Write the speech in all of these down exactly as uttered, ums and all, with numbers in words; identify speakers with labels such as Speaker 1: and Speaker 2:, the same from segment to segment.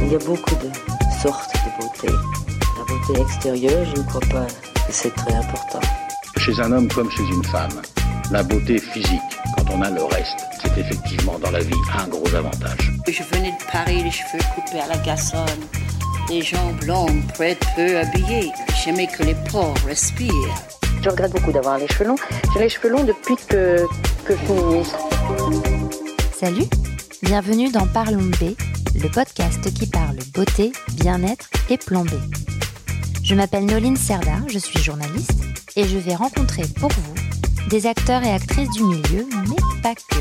Speaker 1: Il y a beaucoup de sortes de beauté. La beauté extérieure, je ne crois pas que c'est très important.
Speaker 2: Chez un homme comme chez une femme, la beauté physique, quand on a le reste, c'est effectivement dans la vie un gros avantage.
Speaker 3: Je venais de Paris, les cheveux coupés à la garçonne, les jambes longues, près peu habillées. J'aimais que les pores respirent.
Speaker 1: Je regrette beaucoup d'avoir les cheveux longs. J'ai les cheveux longs depuis que, que je suis ministre.
Speaker 4: Salut, bienvenue dans Parlons B, le podcast qui parle beauté, bien-être et plan B. Je m'appelle Noline Serda, je suis journaliste et je vais rencontrer pour vous des acteurs et actrices du milieu, mais pas que.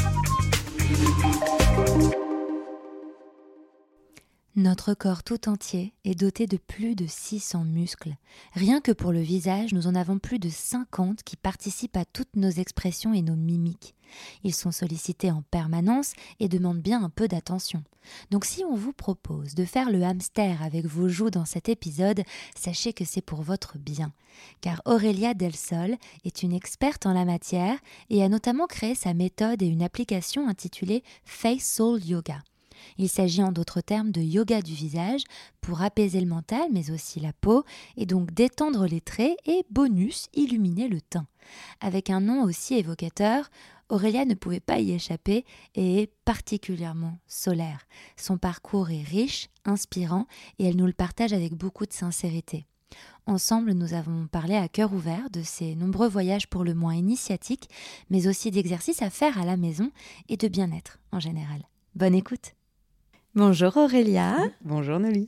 Speaker 4: Notre corps tout entier est doté de plus de six cents muscles. Rien que pour le visage, nous en avons plus de cinquante qui participent à toutes nos expressions et nos mimiques. Ils sont sollicités en permanence et demandent bien un peu d'attention. Donc si on vous propose de faire le hamster avec vos joues dans cet épisode, sachez que c'est pour votre bien. Car Aurélia Del Sol est une experte en la matière et a notamment créé sa méthode et une application intitulée Face Soul Yoga. Il s'agit en d'autres termes de yoga du visage pour apaiser le mental mais aussi la peau et donc détendre les traits et bonus illuminer le teint. Avec un nom aussi évocateur, Aurélia ne pouvait pas y échapper et est particulièrement solaire. Son parcours est riche, inspirant et elle nous le partage avec beaucoup de sincérité. Ensemble, nous avons parlé à cœur ouvert de ses nombreux voyages pour le moins initiatiques mais aussi d'exercices à faire à la maison et de bien-être en général. Bonne écoute! Bonjour Aurélia.
Speaker 5: Bonjour Nelly.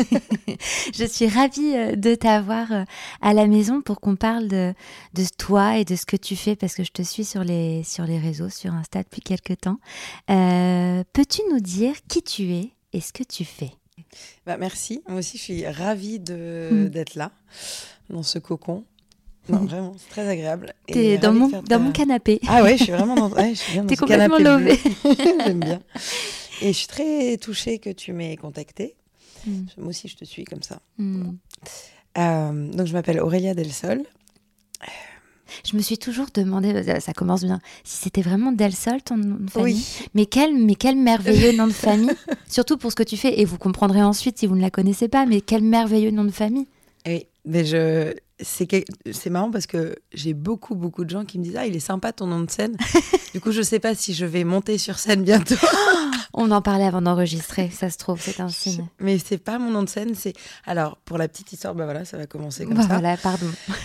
Speaker 4: Je suis ravie de t'avoir à la maison pour qu'on parle de, de toi et de ce que tu fais parce que je te suis sur les, sur les réseaux, sur Insta depuis quelques temps. Euh, peux-tu nous dire qui tu es et ce que tu fais ?
Speaker 5: Bah, merci. Moi aussi, je suis ravie de, mmh. d'être là, dans ce cocon. Non, vraiment, c'est très agréable.
Speaker 4: T'es dans, mon, dans ta... mon canapé.
Speaker 5: Ah ouais, je suis vraiment dans, ouais, je suis bien dans
Speaker 4: T'es
Speaker 5: ce
Speaker 4: complètement
Speaker 5: canapé
Speaker 4: lové.
Speaker 5: J'aime bien. Et je suis très touchée que tu m'aies contactée. Mm. Moi aussi, je te suis comme ça. Mm. Euh, donc, je m'appelle Aurélia Del Sol.
Speaker 4: Je me suis toujours demandé, ça commence bien, si c'était vraiment Del Sol ton nom de famille.
Speaker 5: Oui.
Speaker 4: Mais quel, mais quel merveilleux nom de famille. Surtout pour ce que tu fais. Et vous comprendrez ensuite si vous ne la connaissez pas, mais quel merveilleux nom de famille.
Speaker 5: Oui, mais je... C'est, que... c'est marrant parce que j'ai beaucoup, beaucoup de gens qui me disent « Ah, il est sympa ton nom de scène ». Du coup, je ne sais pas si je vais monter sur scène bientôt.
Speaker 4: On en parlait avant d'enregistrer, ça se trouve, c'est un signe.
Speaker 5: Mais ce n'est pas mon nom de scène. C'est... Alors, pour la petite histoire, bah voilà, ça va commencer comme
Speaker 4: bah
Speaker 5: ça.
Speaker 4: Voilà, pardon.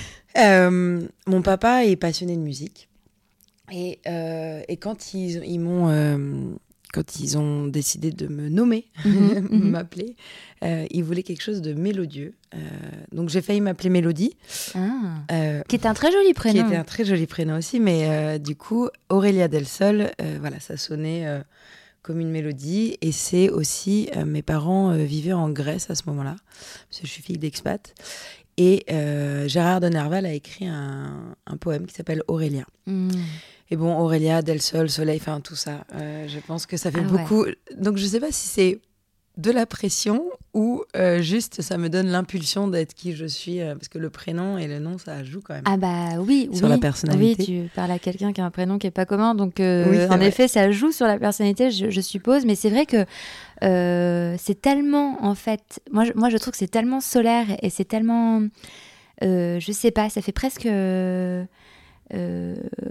Speaker 5: Euh, mon papa est passionné de musique. Et, euh, et quand ils, ils m'ont... Euh... Quand ils ont décidé de me nommer, mmh, m'appeler, euh, ils voulaient quelque chose de mélodieux. Euh, donc j'ai failli m'appeler Mélodie.
Speaker 4: Ah, euh, qui était un très joli prénom.
Speaker 5: Qui était un très joli prénom aussi, mais euh, du coup, Aurélia Del Sol, euh, voilà, ça sonnait euh, comme une mélodie. Et c'est aussi, euh, mes parents euh, vivaient en Grèce à ce moment-là, parce que je suis fille d'expat. Et euh, Gérard de Nerval a écrit un, un poème qui s'appelle Aurélia. Mmh. Et bon, Aurélia, Del Sol, Soleil, enfin tout ça, euh, je pense que ça fait ah beaucoup. Ouais. Donc je ne sais pas si c'est de la pression ou euh, juste ça me donne l'impulsion d'être qui je suis, euh, parce que le prénom et le nom, ça joue quand même.
Speaker 4: Ah bah oui,
Speaker 5: sur
Speaker 4: oui,
Speaker 5: la personnalité.
Speaker 4: Oui, tu parles à quelqu'un qui a un prénom qui n'est pas commun, donc euh,
Speaker 5: oui,
Speaker 4: en
Speaker 5: vrai.
Speaker 4: effet, ça joue sur la personnalité, je, je suppose. Mais c'est vrai que euh, c'est tellement, en fait, moi je, moi je trouve que c'est tellement solaire et c'est tellement, euh, je sais pas, ça fait presque... Euh, Euh,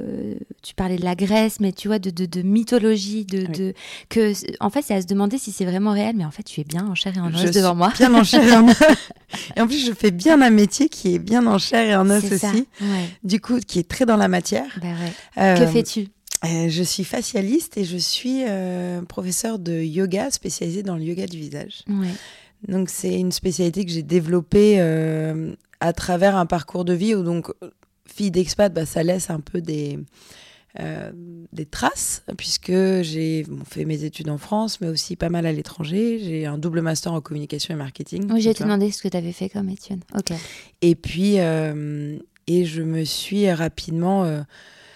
Speaker 4: tu parlais de la Grèce, mais tu vois, de, de, de mythologie, de, oui. de, que, en fait, c'est à se demander si c'est vraiment réel, mais en fait, tu es bien en chair et en os
Speaker 5: je
Speaker 4: devant moi.
Speaker 5: Bien en chair et en os. Et en plus, je fais bien un métier qui est bien en chair et en os
Speaker 4: c'est
Speaker 5: aussi,
Speaker 4: ça, ouais.
Speaker 5: Du coup, qui est très dans la matière.
Speaker 4: Bah ouais.
Speaker 5: euh,
Speaker 4: que fais-tu ?
Speaker 5: euh, Je suis facialiste et je suis euh, professeure de yoga spécialisée dans le yoga du visage.
Speaker 4: Ouais.
Speaker 5: Donc, c'est une spécialité que j'ai développée euh, à travers un parcours de vie où donc fille d'expat, bah, ça laisse un peu des, euh, des traces, puisque j'ai bon, fait mes études en France, mais aussi pas mal à l'étranger. J'ai un double master en communication et marketing.
Speaker 4: Oui, j'ai te demandé ce que tu avais fait comme études. Ok.
Speaker 5: Et puis, euh, et je me suis rapidement... Euh,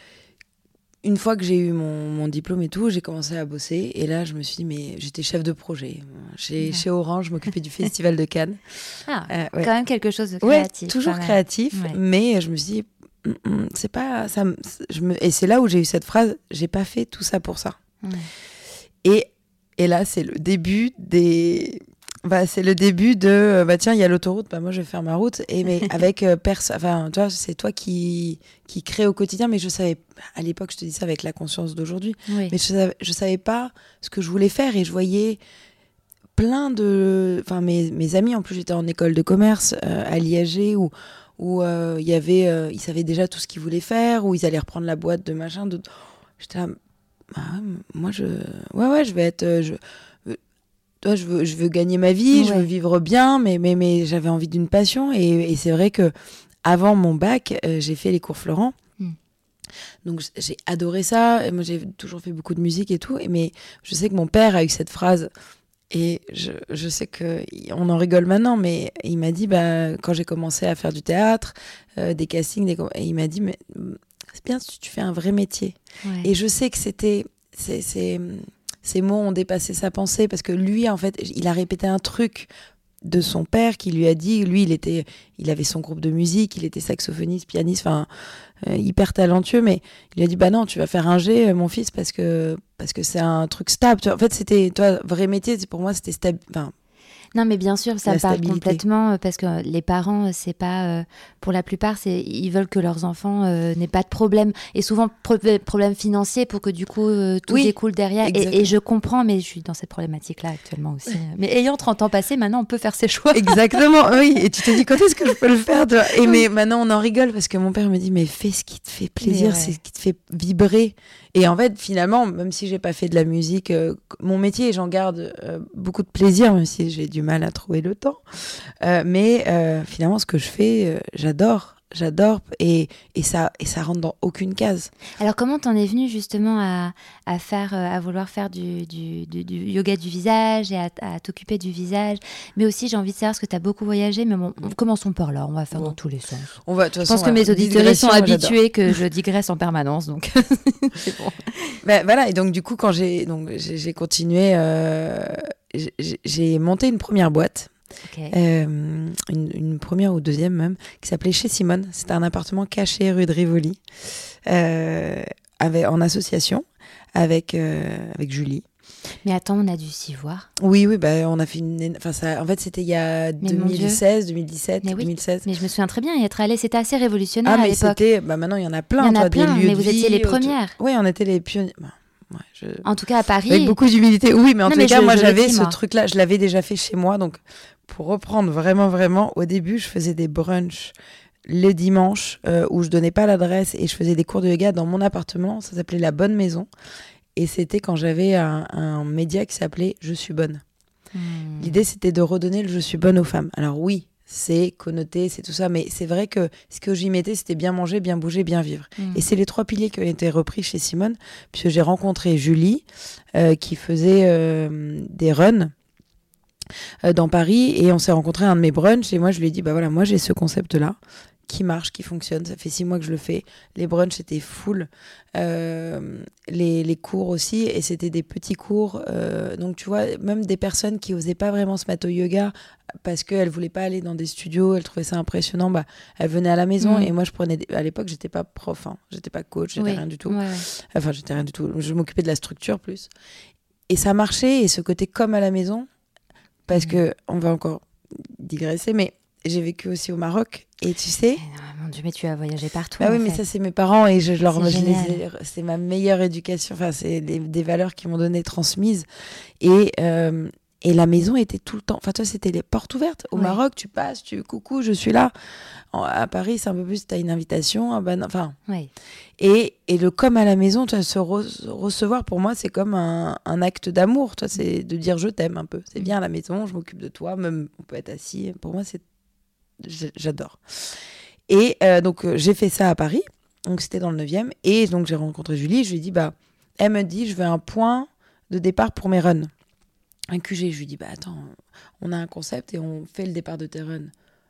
Speaker 5: une fois que j'ai eu mon, mon diplôme et tout, j'ai commencé à bosser. Et là, je me suis dit, mais j'étais chef de projet. Chez, ouais. chez Orange, je m'occupais du Festival de Cannes.
Speaker 4: Ah, euh, ouais. Quand même quelque chose de créatif.
Speaker 5: Ouais, toujours créatif. Ouais. Mais je me suis dit, c'est pas ça. Je me, et c'est là où j'ai eu cette phrase, j'ai pas fait tout ça pour ça. Ouais. Et, et là, c'est le début des Bah, c'est le début de euh, bah tiens, il y a l'autoroute, bah moi je vais faire ma route et mais avec euh, personne, enfin toi c'est toi qui qui crée au quotidien, mais je savais à l'époque, je te dis ça avec la conscience d'aujourd'hui,
Speaker 4: Oui.
Speaker 5: mais je savais, je savais pas ce que je voulais faire et je voyais plein de enfin mes mes amis, en plus j'étais en école de commerce euh, à l'I A G où où il euh, y avait euh, ils savaient déjà tout ce qu'ils voulaient faire, où ils allaient reprendre la boîte de machin de... j'étais là, bah, moi je ouais ouais, je vais être euh, je toi, je veux, je veux gagner ma vie, ouais. je veux vivre bien, mais, mais, mais j'avais envie d'une passion. Et, et c'est vrai que avant mon bac, euh, j'ai fait les cours Florent. Mm. Donc, j'ai adoré ça. Et moi, j'ai toujours fait beaucoup de musique et tout. Et, mais je sais que mon père a eu cette phrase. Et je, je sais qu'on en rigole maintenant, mais il m'a dit, bah, quand j'ai commencé à faire du théâtre, euh, des castings, des... et il m'a dit, mais c'est bien si tu fais un vrai métier. Ouais. Et je sais que c'était... C'est, c'est... Ces mots ont dépassé sa pensée parce que lui, en fait, il a répété un truc de son père qui lui a dit, lui, il était, il avait son groupe de musique, il était saxophoniste, pianiste, enfin, euh, hyper talentueux, mais il lui a dit, bah non, tu vas faire un G, mon fils, parce que, parce que c'est un truc stable. Tu vois, en fait, c'était, toi, vrai métier, pour moi, c'était stable, enfin.
Speaker 4: Non, mais bien sûr, ça parle complètement parce que les parents, c'est pas, euh, pour la plupart, c'est, ils veulent que leurs enfants euh, n'aient pas de problème et souvent pro- problème financier pour que du coup euh, tout oui, découle derrière. Et, et je comprends, mais je suis dans cette problématique-là actuellement aussi. Mais ayant trente ans passés, maintenant on peut faire ses choix.
Speaker 5: Exactement, oui. Et tu te dis quand est-ce que je peux le faire toi. Et mais maintenant on en rigole parce que mon père me dit mais fais ce qui te fait plaisir, ouais. c'est ce qui te fait vibrer. Et en fait, finalement, même si j'ai pas fait de la musique, euh, mon métier, j'en garde euh, beaucoup de plaisir, même si j'ai du mal à trouver le temps. Euh, mais euh, finalement, ce que je fais, euh, j'adore. J'adore et, et, ça, et ça rentre dans aucune case.
Speaker 4: Alors, comment t'en es venue justement à, à, faire, à vouloir faire du, du, du, du yoga du visage et à, à t'occuper du visage? Mais aussi, j'ai envie de savoir, parce que t'as beaucoup voyagé, mais bon, commençons par là, on va faire bon. dans tous les sens.
Speaker 5: On va,
Speaker 4: je
Speaker 5: façon,
Speaker 4: pense que mes auditeurs sont habitués que je digresse en permanence, donc c'est bon.
Speaker 5: Ben, voilà, et donc du coup, quand j'ai, donc, j'ai, j'ai continué, euh, j'ai, j'ai monté une première boîte. Okay. Euh, une, une première ou deuxième même, qui s'appelait Chez Simone. C'était un appartement caché rue de Rivoli, euh, avec, en association avec, euh, avec Julie.
Speaker 4: Mais attends, on a dû s'y voir.
Speaker 5: Oui, oui, bah, on a fait une. Enfin, ça, en fait, c'était il y a mais deux mille seize, deux mille dix-sept,
Speaker 4: mais oui,
Speaker 5: deux mille seize.
Speaker 4: Mais je me souviens très bien y être allée. C'était assez révolutionnaire
Speaker 5: ah,
Speaker 4: à l'époque.
Speaker 5: C'était, bah, maintenant, il y en a plein.
Speaker 4: Il y en a
Speaker 5: toi,
Speaker 4: plein,
Speaker 5: des lieux
Speaker 4: mais
Speaker 5: de
Speaker 4: vous
Speaker 5: vie,
Speaker 4: étiez les premières.
Speaker 5: Oui, on était les pionniers. Bah, ouais, je...
Speaker 4: En tout cas, à Paris.
Speaker 5: Avec beaucoup d'humilité. Oui, mais en
Speaker 4: non,
Speaker 5: tout
Speaker 4: mais
Speaker 5: cas,
Speaker 4: je,
Speaker 5: moi,
Speaker 4: je
Speaker 5: j'avais
Speaker 4: dis,
Speaker 5: ce
Speaker 4: moi.
Speaker 5: truc-là. Je l'avais déjà fait chez moi. Donc, pour reprendre vraiment, vraiment, au début, je faisais des brunchs le dimanche euh, où je donnais pas l'adresse et je faisais des cours de yoga dans mon appartement. Ça s'appelait La Bonne Maison. Et c'était quand j'avais un, un média qui s'appelait Je suis bonne. Mmh. L'idée, c'était de redonner le Je suis bonne aux femmes. Alors oui, c'est connoté, c'est tout ça, mais c'est vrai que ce que j'y mettais, c'était bien manger, bien bouger, bien vivre. Mmh. Et c'est les trois piliers qui ont été repris chez Simone, puisque j'ai rencontré Julie, euh, qui faisait euh, des runs euh, dans Paris, et on s'est rencontrés à un de mes brunchs, et moi, je lui ai dit, bah voilà, moi, j'ai ce concept-là, qui marche, qui fonctionne. Ça fait six mois que je le fais. Les brunchs étaient full. Euh, les, les cours aussi. Et c'était des petits cours. Euh, donc, tu vois, même des personnes qui n'osaient pas vraiment se mettre au yoga parce qu'elles ne voulaient pas aller dans des studios, elles trouvaient ça impressionnant, bah, elles venaient à la maison. Mmh. Et moi, je prenais... Des... À l'époque, je n'étais pas prof. Hein. Je n'étais pas coach. Je n'étais oui. rien du tout. Ouais. Enfin, j'étais rien du tout. Je m'occupais de la structure plus. Et ça marchait. Et ce côté comme à la maison, parce mmh. que on va encore digresser, mais j'ai vécu aussi au Maroc. Et tu sais...
Speaker 4: Non, mon Dieu, mais tu as voyagé partout.
Speaker 5: Ah oui,
Speaker 4: en
Speaker 5: mais
Speaker 4: fait.
Speaker 5: ça, c'est mes parents et je, je leur
Speaker 4: c'est,
Speaker 5: je les ai, c'est ma meilleure éducation. Enfin, c'est les, des valeurs qu'ils m'ont données, transmises. Et, euh, et la maison était tout le temps... Enfin, toi, c'était les portes ouvertes. Au oui. Maroc, tu passes, tu coucou, je suis là. En, à Paris, c'est un peu plus, tu as une invitation. Ah ben, enfin...
Speaker 4: Oui.
Speaker 5: Et, et le comme à la maison, tu vois, se re- recevoir, pour moi, c'est comme un, un acte d'amour. Toi, c'est de dire je t'aime un peu. C'est bien à la maison, je m'occupe de toi. Même, on peut être assis. Pour moi, c'est... J'adore. Et euh, donc, euh, j'ai fait ça à Paris. Donc, c'était dans le neuvième. Et donc, j'ai rencontré Julie. Je lui ai dit, bah, elle me dit, je veux un point de départ pour mes runs. Un Q G. Je lui ai dit, bah, attends, on a un concept et on fait le départ de tes runs.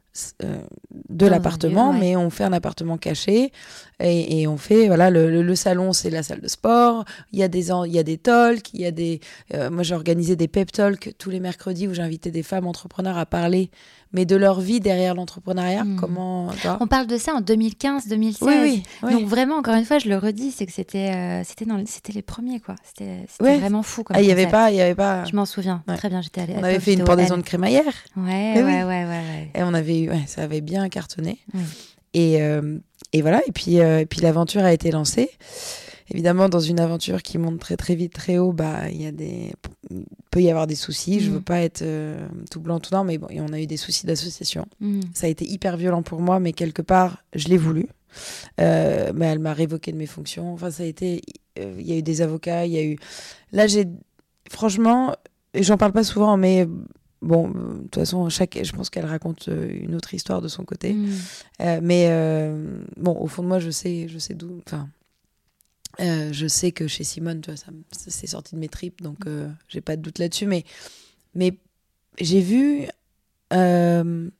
Speaker 5: euh, de
Speaker 4: Dans
Speaker 5: l'appartement,
Speaker 4: un lieu, ouais.
Speaker 5: mais on fait un appartement caché et, et on fait voilà le, le, le salon, c'est la salle de sport. Il y a des en- il y a des talks, il y a des euh, moi j'ai organisé des pep talks tous les mercredis où j'invitais des femmes entrepreneurs à parler, mais de leur vie derrière l'entrepreneuriat.
Speaker 4: Mmh.
Speaker 5: Comment tu vois
Speaker 4: On parle de ça en deux mille quinze deux mille seize.
Speaker 5: Oui, oui, oui.
Speaker 4: Donc vraiment, encore une fois, je le redis, c'est que c'était, euh, c'était, dans, c'était les premiers, quoi. C'était, c'était
Speaker 5: Ouais.
Speaker 4: vraiment fou comme
Speaker 5: Ah, il y avait
Speaker 4: concept.
Speaker 5: pas, il y avait pas.
Speaker 4: Je m'en souviens,
Speaker 5: Ouais.
Speaker 4: très bien, j'étais allée.
Speaker 5: On avait fait une pendaison de crémaillère.
Speaker 4: Ouais,
Speaker 5: Mais
Speaker 4: ouais,
Speaker 5: oui.
Speaker 4: ouais, ouais, ouais.
Speaker 5: Et on avait eu, ouais, ça avait bien cartonné.
Speaker 4: Oui.
Speaker 5: Et, euh, et voilà, et puis, euh, et puis l'aventure a été lancée. Évidemment, dans une aventure qui monte très très vite, très haut, bah, il y a des... il peut y avoir des soucis.
Speaker 4: Mmh.
Speaker 5: Je veux pas être euh, tout blanc, tout noir, mais bon, et on a eu des soucis d'association.
Speaker 4: Mmh.
Speaker 5: Ça a été hyper violent pour moi, mais quelque part, je l'ai voulu. Euh, mais elle m'a révoqué de mes fonctions. Enfin, ça a été... euh, il y a eu des avocats, il y a eu... Là, j'ai... Franchement, j'en parle pas souvent, mais... Bon, de toute façon, chaque, je pense qu'elle raconte une autre histoire de son côté.
Speaker 4: Mmh.
Speaker 5: Euh, mais euh, bon, au fond de moi, je sais, je sais d'où. Enfin, euh, je sais que chez Simone, tu vois, ça, ça c'est sorti de mes tripes, donc euh, j'ai pas de doute là-dessus. Mais, mais j'ai vu euh,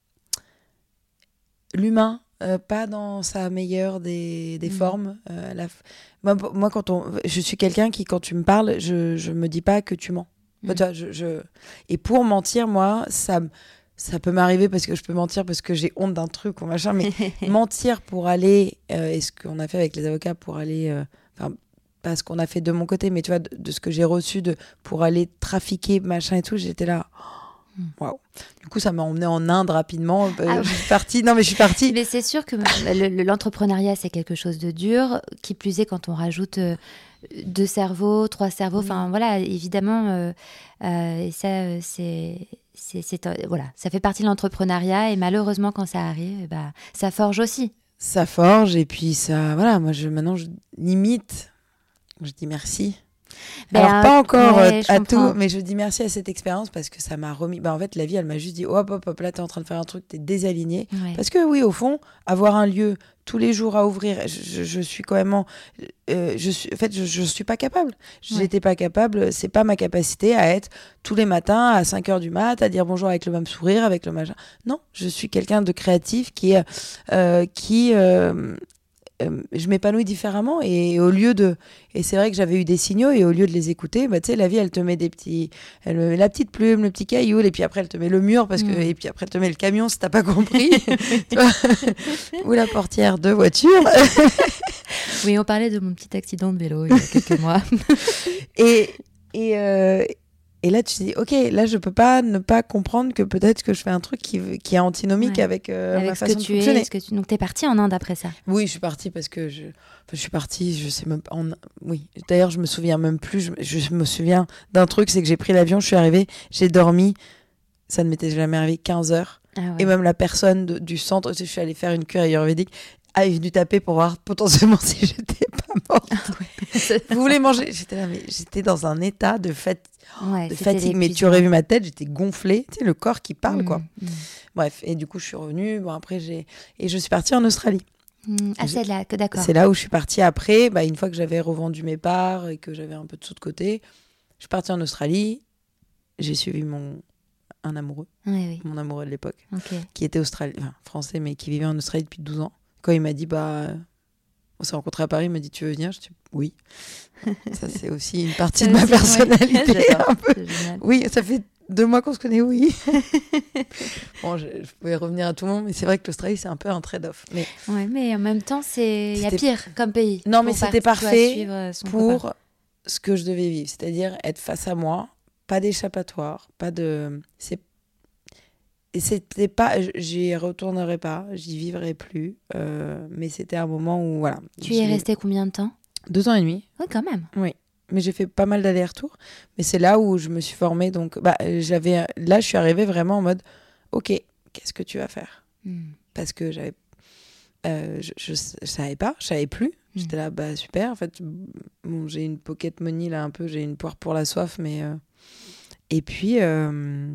Speaker 5: l'humain, euh, pas dans sa meilleure des, des
Speaker 4: Mmh.
Speaker 5: formes. Euh, la, moi, moi, quand on, je suis quelqu'un qui, quand tu me parles, je, je me dis pas que tu mens.
Speaker 4: Mmh.
Speaker 5: Tu vois, je, je... Et pour mentir, moi, ça, ça peut m'arriver parce que je peux mentir parce que j'ai honte d'un truc ou machin, mais mentir pour aller, euh, et ce qu'on a fait avec les avocats pour aller, euh, enfin, pas ce qu'on a fait de mon côté, mais tu vois, de, de ce que j'ai reçu de, pour aller trafiquer, machin et tout, j'étais là. Waouh. Du coup, ça m'a emmené en Inde rapidement. Euh,
Speaker 4: Ah
Speaker 5: je suis partie. Non, mais je suis partie.
Speaker 4: Mais c'est sûr que le- le- l'entrepreneuriat, c'est quelque chose de dur. Qui plus est, quand on rajoute euh, deux cerveaux, trois cerveaux, enfin voilà, évidemment, euh, euh, et ça, euh, c'est, c'est, c'est, euh, voilà, ça fait partie de l'entrepreneuriat. Et malheureusement, quand ça arrive, eh ben, ça forge aussi.
Speaker 5: Ça forge et puis ça, voilà. Moi, je maintenant, je limite. Je dis merci.
Speaker 4: Ben,
Speaker 5: Alors, pas encore
Speaker 4: ouais,
Speaker 5: euh,
Speaker 4: je
Speaker 5: à
Speaker 4: comprends.
Speaker 5: tout, mais je dis merci à cette expérience parce que ça m'a remis. Bah, en fait, la vie, elle m'a juste dit hop, hop, hop, là, t'es en train de faire un truc, t'es désaligné.
Speaker 4: Ouais.
Speaker 5: Parce que, oui, au fond, avoir un lieu tous les jours à ouvrir, je, je, je suis quand même. En, euh, je suis, en fait, je, je suis pas capable. Je
Speaker 4: Ouais.
Speaker 5: n'étais pas capable, c'est pas ma capacité à être tous les matins à cinq heures du mat, à dire bonjour avec le même sourire, avec le machin. Non, je suis quelqu'un de créatif qui. Euh, qui euh, Euh, je m'épanouis différemment et au lieu de et c'est vrai que j'avais eu des signaux et au lieu de les écouter, bah tu sais, la vie elle te met des petits, elle me met la petite plume, le petit caillou et puis après elle te met le mur parce que
Speaker 4: Mmh.
Speaker 5: et puis après elle te met le camion si t'as pas compris tu vois, ou la portière de voiture.
Speaker 4: Oui, on parlait de mon petit accident de vélo il y a quelques mois.
Speaker 5: et et euh, et là tu te dis ok, là je peux pas ne pas comprendre que peut-être que je fais un truc qui qui est antinomique
Speaker 4: Ouais.
Speaker 5: avec, euh,
Speaker 4: Avec
Speaker 5: ma
Speaker 4: ce
Speaker 5: façon
Speaker 4: que
Speaker 5: de
Speaker 4: tu
Speaker 5: fonctionner.
Speaker 4: es, ce que tu... donc t'es partie en Inde après ça.
Speaker 5: Oui, je suis partie parce que je, enfin, je suis partie, je sais même pas. en- Oui, d'ailleurs, je me souviens même plus. Je, je me souviens d'un truc, c'est que j'ai pris l'avion, je suis arrivée, j'ai dormi. Ça ne m'était jamais arrivé quinze heures.
Speaker 4: Ah ouais.
Speaker 5: Et même la personne de- du centre, je suis allée faire une cure ayurvédique, est venue taper pour voir potentiellement si j'étais pas morte. Vous voulez manger? J'étais là, mais j'étais dans un état de, fat...
Speaker 4: Ouais,
Speaker 5: de
Speaker 4: c'était
Speaker 5: fatigue. Mais tu
Speaker 4: l'épuisement.
Speaker 5: aurais vu ma tête, j'étais gonflée. Tu sais, le corps qui parle,
Speaker 4: Mmh,
Speaker 5: quoi.
Speaker 4: mmh.
Speaker 5: Bref, et du coup, je suis revenue. Bon, après, j'ai et je suis partie en Australie.
Speaker 4: Mmh. Ah, c'est là que d'accord.
Speaker 5: C'est là où je suis partie après, bah, une fois que j'avais revendu mes parts et que j'avais un peu de sous de côté. Je suis partie en Australie. J'ai suivi mon un amoureux,
Speaker 4: Oui, oui.
Speaker 5: mon amoureux de l'époque,
Speaker 4: Ok.
Speaker 5: qui était australien, enfin, français, mais qui vivait en Australie depuis douze ans. Quand il m'a dit, bah, on s'est rencontrés à Paris, il m'a dit, tu veux venir? Je dis, oui. Ça, c'est aussi une partie
Speaker 4: Ça
Speaker 5: de ma
Speaker 4: aussi, ouais.
Speaker 5: personnalité.
Speaker 4: J'adore,
Speaker 5: un peu.
Speaker 4: c'est génial.
Speaker 5: Oui, ça fait deux mois qu'on se connaît, oui. Bon, je, je pouvais revenir à tout le monde, mais c'est vrai que l'Australie, c'est un peu un trade-off. Mais
Speaker 4: Ouais, mais en même temps, c'est il y a
Speaker 5: C'était-
Speaker 4: pire comme pays.
Speaker 5: Non, mais
Speaker 4: Pour
Speaker 5: c'était
Speaker 4: part- tu vois,
Speaker 5: parfait
Speaker 4: suivre son
Speaker 5: pour
Speaker 4: copain.
Speaker 5: ce que je devais vivre, c'est-à-dire être face à moi, pas d'échappatoire, pas de. C'est et c'était pas, j'y retournerai pas, j'y vivrai plus, euh, mais c'était un moment où voilà.
Speaker 4: Tu y es
Speaker 5: j'ai-
Speaker 4: resté combien de temps?
Speaker 5: Deux ans et demi,
Speaker 4: Oui, quand même.
Speaker 5: oui. Mais j'ai fait pas mal d'allers-retours, mais c'est là où je me suis formée. Donc, bah, j'avais, là, je suis arrivée vraiment en mode, ok, qu'est-ce que tu vas faire?
Speaker 4: Hmm.
Speaker 5: Parce que j'avais, euh, je, je, je savais pas, je savais plus.
Speaker 4: Mm.
Speaker 5: J'étais là, bah super. En fait, bon, j'ai une pocket money là un peu, j'ai une poire pour la soif, mais euh, et puis euh...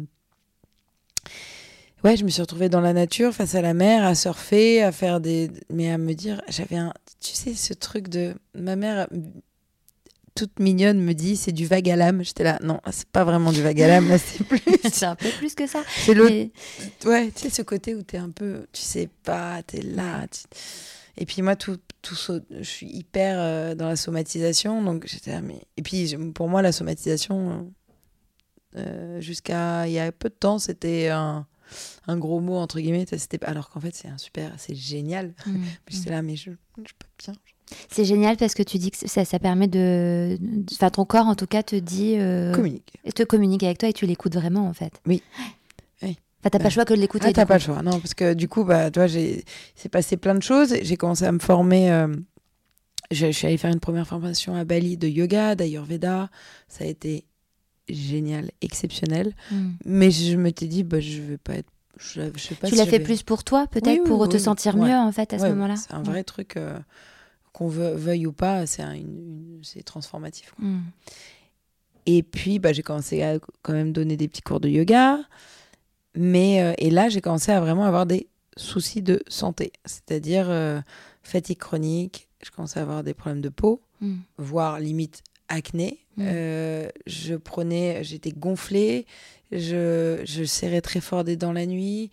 Speaker 5: ouais, je me suis retrouvée dans la nature, face à la mer, à surfer, à faire des, mais à me dire, j'avais un, tu sais, ce truc de ma mère toute mignonne me dit c'est du vague à l'âme. J'étais là, non, c'est pas vraiment du vague à l'âme, là c'est plus.
Speaker 4: C'est un peu plus que ça.
Speaker 5: C'est l'autre.
Speaker 4: Mais...
Speaker 5: Ouais, tu sais, ce côté où t'es un peu, tu sais pas, t'es là. Tu... Et puis moi, tout, tout, je suis hyper euh, dans la somatisation, donc j'étais là, mais. Et puis pour moi, la somatisation, euh, jusqu'à il y a peu de temps, c'était un, un gros mot, entre guillemets. C'était... Alors qu'en fait, c'est un super, c'est génial. Mmh. J'étais là, mais je, je peux bien.
Speaker 4: C'est génial parce que tu dis que ça, ça permet de... Enfin, ton corps, en tout cas, te dit... Euh...
Speaker 5: Communique.
Speaker 4: Te communique avec toi et tu l'écoutes vraiment, en fait.
Speaker 5: Oui. oui.
Speaker 4: Enfin, t'as ouais. pas le choix que de l'écouter.
Speaker 5: Ah, t'as pas le choix, non. Parce que du coup, bah, toi, j'ai... c'est passé plein de choses. J'ai commencé à me former... Euh... Je, je suis allée faire une première formation à Bali de yoga, d'Ayurveda. Ça a été génial, exceptionnel. Mm. Mais je m'étais dit, bah, je vais pas être... Je, je sais pas
Speaker 4: tu
Speaker 5: si
Speaker 4: l'as
Speaker 5: j'avais...
Speaker 4: fait plus pour toi, peut-être,
Speaker 5: oui, oui,
Speaker 4: pour
Speaker 5: oui,
Speaker 4: te
Speaker 5: oui.
Speaker 4: sentir
Speaker 5: ouais.
Speaker 4: mieux, en fait, à
Speaker 5: ouais,
Speaker 4: ce moment-là.
Speaker 5: C'est un vrai ouais. truc... Euh... qu'on veut, veuille ou pas, c'est, un, une, une, c'est transformatif. Quoi. Mm. Et puis, bah, j'ai commencé à quand même donner des petits cours de yoga. Mais, euh, et là, j'ai commencé à vraiment avoir des soucis de santé. C'est-à-dire euh, fatigue chronique. Je commençais à avoir des problèmes de peau, mm. voire limite acné. Mm. Euh, je prenais, j'étais gonflée. Je, je serrais très fort des dents la nuit.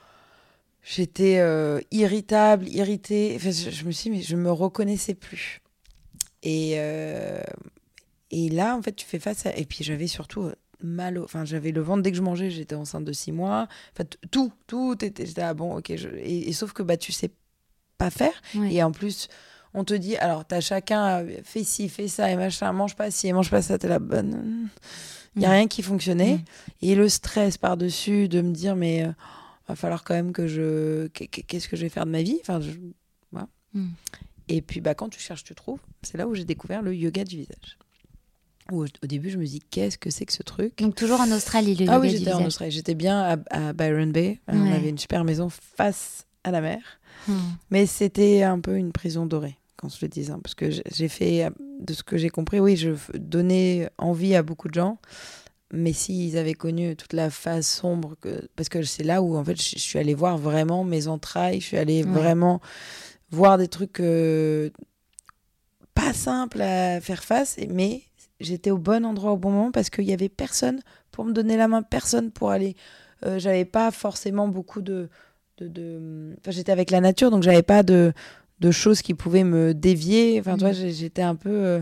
Speaker 5: J'étais euh, irritable, irritée. Enfin, je, je me suis dit, mais je me reconnaissais plus. Et, euh, et là, en fait, tu fais face à... Et puis, j'avais surtout mal... Au... Enfin, j'avais le ventre dès que je mangeais. J'étais enceinte de six mois. Enfin, t- tout, tout était... J'étais, ah bon, ok. Je... Et, et sauf que bah, tu sais pas faire. Oui. Et en plus, on te dit, alors, t'as chacun fait ci, fait ça, et machin, mange pas ci, et mange pas ça, t'es la bonne. Il n'y a mmh. rien qui fonctionnait. Mmh. Et le stress par-dessus de me dire, mais... Euh, va falloir quand même que je... Qu'est-ce que je vais faire de ma vie enfin, je... voilà. mm. Et puis, bah, quand tu cherches, tu trouves. C'est là où j'ai découvert le yoga du visage. Où, au début, je me dis, qu'est-ce que c'est que ce truc ?
Speaker 4: Donc, toujours en Australie, le
Speaker 5: ah,
Speaker 4: yoga
Speaker 5: oui,
Speaker 4: du
Speaker 5: j'étais
Speaker 4: visage.
Speaker 5: en Australie. J'étais bien à, à Byron Bay. Ouais. On avait une super maison face à la mer. Mm. Mais c'était un peu une prison dorée, quand je le dis. Hein, parce que j'ai fait, de ce que j'ai compris, oui, je donnais envie à beaucoup de gens. Mais s'ils avaient connu toute la phase sombre, que... parce que c'est là où en fait je suis allée voir vraiment mes entrailles, je suis allée ouais. vraiment voir des trucs euh, pas simples à faire face, mais j'étais au bon endroit au bon moment parce qu'il y avait personne pour me donner la main, personne pour aller. Euh, j'avais pas forcément beaucoup de, de, de... Enfin, j'étais avec la nature, donc j'avais pas de, de choses qui pouvaient me dévier. Enfin, mmh. tu vois, j'étais un peu. Euh...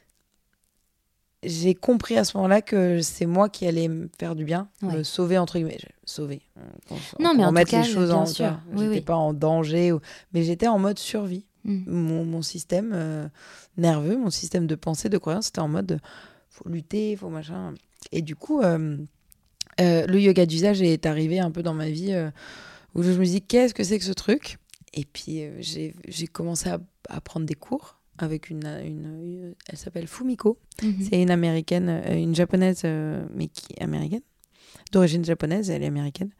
Speaker 5: J'ai compris à ce moment-là que c'est moi qui allais me faire du bien, ouais. me sauver entre guillemets, sauver. On,
Speaker 4: non, mais en
Speaker 5: mettre
Speaker 4: tout cas,
Speaker 5: les choses
Speaker 4: bien
Speaker 5: en,
Speaker 4: sûr.
Speaker 5: Vois,
Speaker 4: oui,
Speaker 5: j'étais
Speaker 4: oui.
Speaker 5: pas en danger, ou... mais j'étais en mode survie.
Speaker 4: Mm.
Speaker 5: Mon, mon système euh, nerveux, mon système de pensée, de croyance, c'était en mode de, faut lutter, faut machin. Et du coup, euh, euh, le yoga du visage est arrivé un peu dans ma vie euh, où je me dis qu'est-ce que c'est que ce truc. Et puis euh, j'ai, j'ai commencé à, à prendre des cours. Avec une, une, une, elle s'appelle Fumiko. Mm-hmm. C'est une américaine, euh, une japonaise, euh, mais qui est américaine, d'origine japonaise, elle est américaine.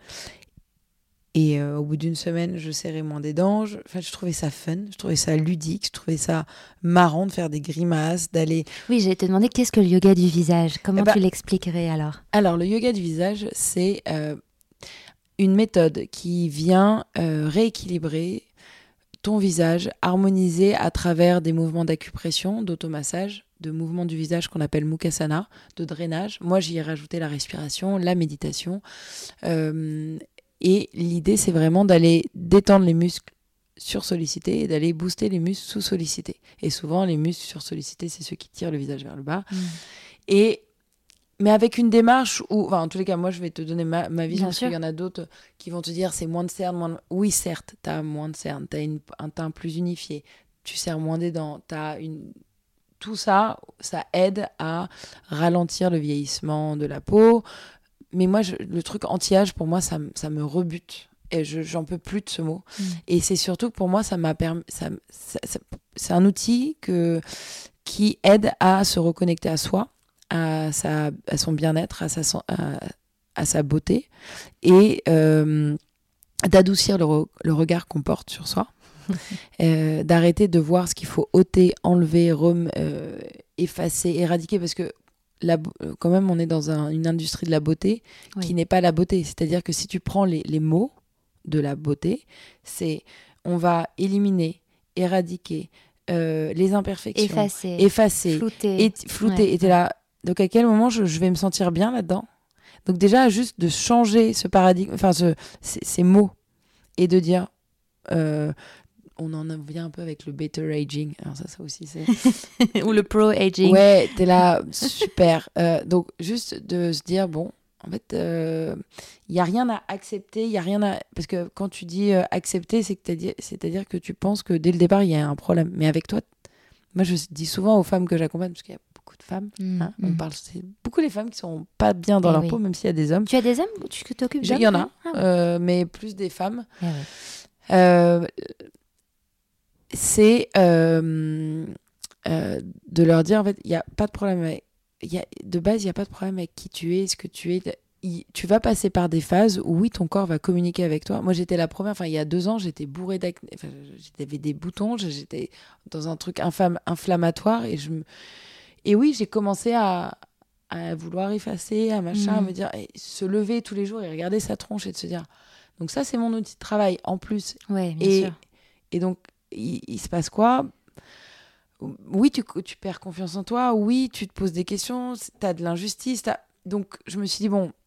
Speaker 5: Et euh, au bout d'une semaine, je serrais moins des dents. Je, enfin, je trouvais ça fun, je trouvais ça ludique, je trouvais ça marrant de faire des grimaces, d'aller.
Speaker 4: Oui, j'allais te demander qu'est-ce que le yoga du visage. Comment
Speaker 5: eh ben,
Speaker 4: tu l'expliquerais alors ?
Speaker 5: Alors, le yoga du visage, c'est euh, une méthode qui vient euh, rééquilibrer ton visage, harmonisé à travers des mouvements d'acupression, d'automassage, de mouvements du visage qu'on appelle Mukasana, de drainage. Moi, j'y ai rajouté la respiration, la méditation. Euh, et l'idée, c'est vraiment d'aller détendre les muscles sursollicités et d'aller booster les muscles sous-sollicités. Et souvent, les muscles sursollicités, c'est ceux qui tirent le visage vers le bas. Mmh. Et mais avec une démarche où, enfin, en tous les cas, moi, je vais te donner ma, ma vision, Bien parce sûr. Qu'il y en a d'autres qui vont te dire c'est moins de cernes, moins de... Oui, certes, t'as moins de cernes, t'as une, un teint plus unifié, tu serres moins des dents, t'as une... Tout ça, ça aide à ralentir le vieillissement de la peau. Mais moi, je, le truc anti-âge, pour moi, ça, ça me rebute. Et je, j'en peux plus de ce mot. Mmh. Et c'est surtout que pour moi, ça m'a permis... Ça, ça, ça, c'est un outil que, qui aide à se reconnecter à soi, À, sa, à son bien-être, à sa, à, à sa beauté, et euh, d'adoucir le, re, le regard qu'on porte sur soi, euh, d'arrêter de voir ce qu'il faut ôter, enlever, rem, euh, effacer, éradiquer, parce que la, quand même on est dans un, une industrie de la beauté oui. qui n'est pas la beauté. C'est-à-dire que si tu prends les, les mots de la beauté, c'est on va éliminer, éradiquer, euh, les imperfections.
Speaker 4: Effacer.
Speaker 5: Effacer.
Speaker 4: Flouter.
Speaker 5: Et flouter.
Speaker 4: Ouais.
Speaker 5: Et t'es là. Donc, à quel moment je, je vais me sentir bien là-dedans ? Donc, déjà, juste de changer ce paradigme, enfin, ce, ces, ces mots, et de dire. Euh, on en vient un peu avec le better aging. Alors, ça, ça aussi, c'est.
Speaker 4: Ou le pro aging.
Speaker 5: Ouais, t'es là, super. Euh, donc, juste de se dire, bon. En fait, il euh, n'y a rien à accepter, il y a rien à... Parce que quand tu dis euh, accepter, c'est que t'as dit... c'est-à-dire que tu penses que dès le départ, il y a un problème. Mais avec toi, t... moi, je dis souvent aux femmes que j'accompagne, parce qu'il y a beaucoup de femmes, mmh, hein, mmh. on parle... c'est beaucoup les femmes qui sont pas bien dans Et leur oui. peau, même s'il y a des hommes.
Speaker 4: Tu as des hommes tu t'occupes d'hommes ?
Speaker 5: Il y en a, ah, ouais. euh, mais plus des femmes.
Speaker 4: Ah, ouais.
Speaker 5: euh, c'est euh, euh, de leur dire, en fait, il n'y a pas de problème avec... Y a, de base, il n'y a pas de problème avec qui tu es, ce que tu es. Il, tu vas passer par des phases où, oui, ton corps va communiquer avec toi. Moi, j'étais la première, enfin, il y a deux ans, j'étais bourrée d'acné. Enfin, j'avais des boutons, j'étais dans un truc infam, inflammatoire. Et, je me... et oui, j'ai commencé à, à vouloir effacer, à machin, mmh. à me dire, et se lever tous les jours et regarder sa tronche et de se dire. Donc, ça, c'est mon outil de travail en plus.
Speaker 4: Ouais, bien
Speaker 5: et,
Speaker 4: sûr.
Speaker 5: Et donc, il, il se passe quoi ? Oui, tu, tu perds confiance en toi. Oui, tu te poses des questions. Tu as de l'injustice. T'as... Donc, je me suis dit, bon,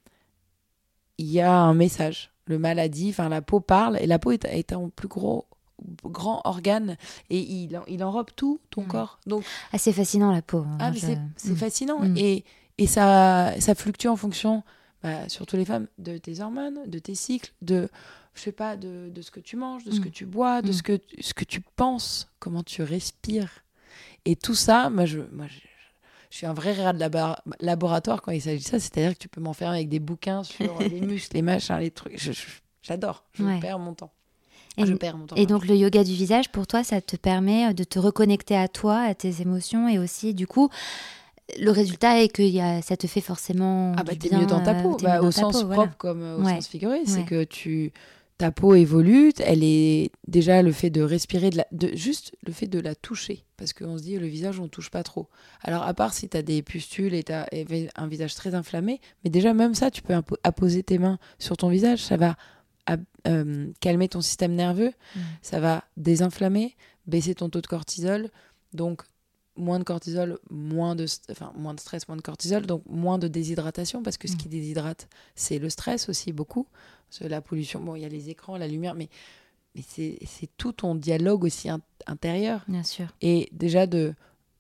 Speaker 5: il y a un message. Le maladie, enfin, la peau parle. Et la peau est, est un plus gros, grand organe. Et il, il enrobe tout ton mmh. corps. Donc,
Speaker 4: ah, c'est fascinant, la peau. Hein,
Speaker 5: ah, mais
Speaker 4: je...
Speaker 5: c'est, c'est mmh. fascinant.
Speaker 4: Mmh.
Speaker 5: Et, et ça, ça fluctue en fonction, bah, surtout les femmes, de tes hormones, de tes cycles, de... je sais pas, de, de ce que tu manges, de ce mmh. que tu bois, de mmh. ce, que, ce que tu penses, comment tu respires. Et tout ça, moi, je, moi, je, je suis un vrai rat de labo- laboratoire quand il s'agit de ça. C'est-à-dire que tu peux m'enfermer avec des bouquins sur les muscles, les machins, les trucs. Je, je, j'adore. Je ouais. perds mon temps.
Speaker 4: Et,
Speaker 5: je perds mon temps.
Speaker 4: Et donc, le yoga du visage, pour toi, ça te permet de te reconnecter à toi, à tes émotions. Et aussi, du coup, le résultat est que y a, ça te fait forcément
Speaker 5: ah bah,
Speaker 4: du
Speaker 5: t'es
Speaker 4: bien.
Speaker 5: mieux dans ta peau.
Speaker 4: Euh,
Speaker 5: bah,
Speaker 4: dans
Speaker 5: au
Speaker 4: ta
Speaker 5: sens
Speaker 4: peau,
Speaker 5: propre
Speaker 4: voilà.
Speaker 5: comme au
Speaker 4: ouais.
Speaker 5: sens figuré. C'est
Speaker 4: ouais.
Speaker 5: que tu... ta peau évolue, elle est déjà le fait de respirer, de la, de, juste le fait de la toucher, parce qu'on se dit le visage on touche pas trop. Alors à part si tu as des pustules et tu as un visage très inflammé, mais déjà même ça, tu peux impo- apposer tes mains sur ton visage, ça va à, euh, calmer ton système nerveux, mmh. ça va désinflammer, baisser ton taux de cortisol, donc moins de cortisol, moins de, enfin, moins de stress, moins de cortisol, donc moins de déshydratation, parce que ce mmh. qui déshydrate, c'est le stress aussi beaucoup. La pollution, bon, il y a les écrans, la lumière, mais, mais c'est, c'est tout ton dialogue aussi in- intérieur.
Speaker 4: Bien sûr.
Speaker 5: Et déjà de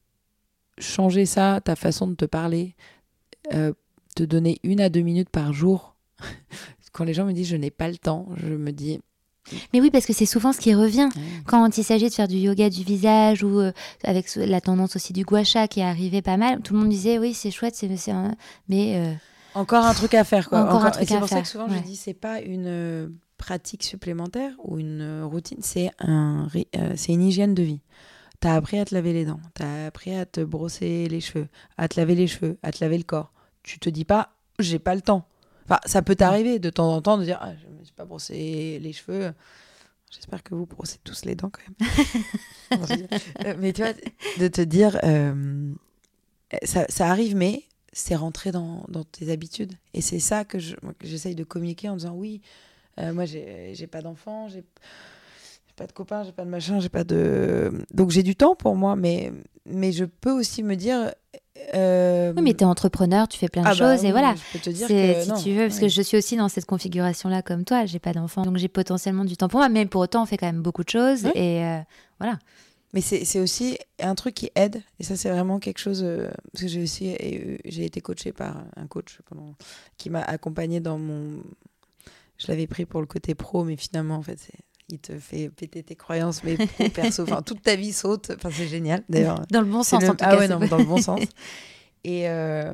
Speaker 5: changer ça, ta façon de te parler, euh, te donner une à deux minutes par jour. Quand les gens me disent je n'ai pas le temps, je me dis...
Speaker 4: Mais oui, parce que c'est souvent ce qui revient.
Speaker 5: Ouais.
Speaker 4: Quand il s'agit de faire du yoga du visage ou euh, avec la tendance aussi du gua sha qui est arrivée pas mal, tout le monde disait oui, c'est chouette, c'est, c'est un... mais... Euh...
Speaker 5: Encore un truc à faire, quoi.
Speaker 4: Encore, Encore un truc
Speaker 5: et c'est
Speaker 4: à
Speaker 5: pour
Speaker 4: faire.
Speaker 5: ça que souvent
Speaker 4: ouais.
Speaker 5: je dis c'est pas une euh, pratique supplémentaire ou une euh, routine, c'est, un, euh, c'est une hygiène de vie. T'as appris à te laver les dents, t'as appris à te brosser les cheveux, à te laver les cheveux, à te laver le corps. Tu te dis pas j'ai pas le temps. Enfin, ça peut t'arriver de temps en temps de dire ah, je me suis pas brossé les cheveux. J'espère que vous brossez tous les dents quand même. euh, mais tu vois, de te dire euh, ça, ça arrive, mais c'est rentrer dans, dans tes habitudes. Et c'est ça que, je, que j'essaye de communiquer en disant oui, euh, moi j'ai, j'ai pas d'enfants, j'ai, j'ai pas de copains, j'ai pas de machin, j'ai pas de... Donc j'ai du temps pour moi, mais, mais je peux aussi me dire... Euh...
Speaker 4: Oui, mais t'es entrepreneur, tu fais plein de
Speaker 5: ah bah,
Speaker 4: choses
Speaker 5: oui,
Speaker 4: et voilà.
Speaker 5: Je peux te dire
Speaker 4: c'est,
Speaker 5: que
Speaker 4: si
Speaker 5: non,
Speaker 4: tu veux, parce
Speaker 5: ouais.
Speaker 4: que je suis aussi dans cette configuration-là comme toi, j'ai pas d'enfants, donc j'ai potentiellement du temps pour moi, mais pour autant on fait quand même beaucoup de choses ouais. et euh, voilà.
Speaker 5: Mais c'est, c'est aussi un truc qui aide, et ça c'est vraiment quelque chose, euh, parce que j'ai aussi j'ai été coachée par un coach pendant, qui m'a accompagnée dans mon... Je l'avais pris pour le côté pro, mais finalement en fait c'est... il te fait péter tes croyances, mais pro, perso, enfin toute ta vie saute, enfin c'est génial d'ailleurs.
Speaker 4: Dans le bon sens
Speaker 5: le...
Speaker 4: en tout
Speaker 5: ah
Speaker 4: cas.
Speaker 5: Ah ouais, non, dans le bon sens. Et euh,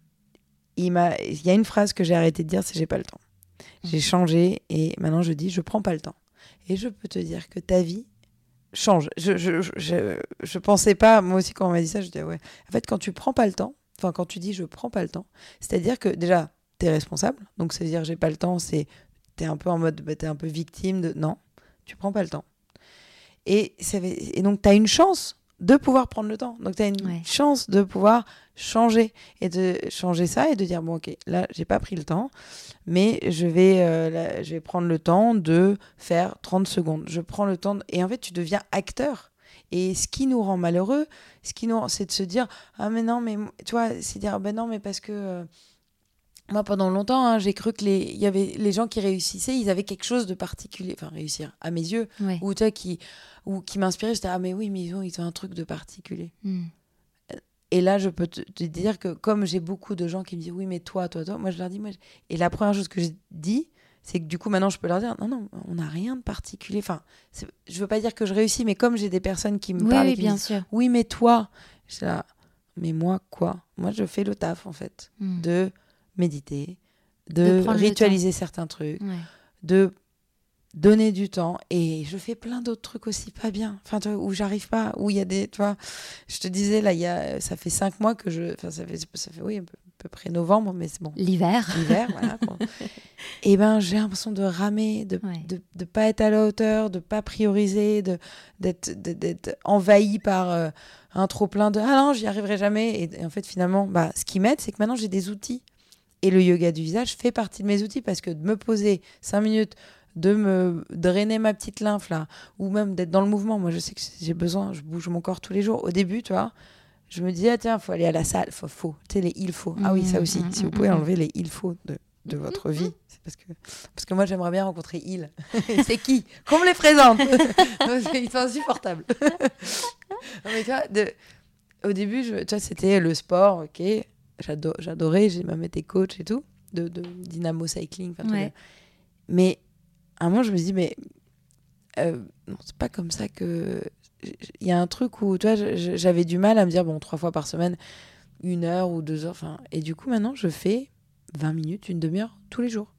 Speaker 5: il m'a... il y a une phrase que j'ai arrêté de dire, c'est j'ai pas le temps. J'ai changé et maintenant je dis je prends pas le temps. Et je peux te dire que ta vie change. Je, je, je, je, je pensais pas, moi aussi quand on m'a dit ça, je disais ouais. En fait, quand tu prends pas le temps, enfin quand tu dis je prends pas le temps, c'est-à-dire que déjà, t'es responsable. Donc c'est-à-dire j'ai pas le temps, c'est t'es un peu en mode, bah, t'es un peu victime de... Non, tu prends pas le temps. Et, ça va... et donc t'as une chance de pouvoir prendre le temps. Donc t'as une ouais. chance de pouvoir changer et de changer ça et de dire bon ok, là j'ai pas pris le temps, mais je vais, euh, là, je vais prendre le temps de faire trente secondes. Je prends le temps de... et en fait tu deviens acteur. Et ce qui nous rend malheureux, ce qui nous rend, c'est de se dire ah mais non mais tu vois, c'est dire ben non mais parce que euh, moi pendant longtemps hein, j'ai cru que les il y avait les gens qui réussissaient, ils avaient quelque chose de particulier, enfin réussir à mes yeux,
Speaker 4: ouais.
Speaker 5: ou toi qui ou qui m'inspirait, j'étais ah mais oui mais ils ont ils ont un truc de particulier. Mm. Et là je peux te, te dire que comme j'ai beaucoup de gens qui me disent oui mais toi toi toi, moi je leur dis moi je... et la première chose que je dis c'est que du coup maintenant je peux leur dire non non on n'a rien de particulier, enfin c'est... je veux pas dire que je réussis mais comme j'ai des personnes qui me
Speaker 4: oui,
Speaker 5: parlent
Speaker 4: oui,
Speaker 5: et qui
Speaker 4: bien
Speaker 5: me disent
Speaker 4: sûr.
Speaker 5: oui mais toi je dis là mais moi quoi, moi je fais le taf en fait mm. de méditer, de, de ritualiser certains trucs, ouais. de donner du temps, et je fais plein d'autres trucs aussi pas bien, enfin tu vois, où j'arrive pas, où il y a des, tu vois, je te disais là il y a ça fait cinq mois que je, enfin ça fait ça fait oui à peu, à peu près novembre, mais c'est bon,
Speaker 4: l'hiver
Speaker 5: l'hiver voilà bon. Et ben j'ai l'impression de ramer, de, ouais. de de pas être à la hauteur, de pas prioriser, de d'être de, d'être envahi par euh, un trop plein de ah non j'y arriverai jamais, et, et en fait finalement bah ce qui m'aide c'est que maintenant j'ai des outils, et le yoga du visage fait partie de mes outils, parce que de me poser cinq minutes, de me drainer ma petite lymphe là, ou même d'être dans le mouvement, moi je sais que j'ai besoin, je bouge mon corps tous les jours. Au début tu vois je me disais ah, tiens faut aller à la salle, faut, faut. tu sais les il faut, mmh, ah oui ça aussi, mmh, si vous pouvez mmh. enlever les il faut de, de votre vie, c'est parce que, parce que moi j'aimerais bien rencontrer il c'est qui qu'on me les présente. Ils sont insupportables. Non, mais tu vois, de... au début je... tu vois, c'était le sport, ok, J'ado- j'adorais, j'ai même été coach et tout, de, de Dynamo Cycling, ouais. Mais à un moment je me dis mais euh, non c'est pas comme ça que il y a un truc où tu vois j'avais du mal à me dire bon trois fois par semaine une heure ou deux heures, enfin, et du coup maintenant je fais vingt minutes, une demi-heure tous les jours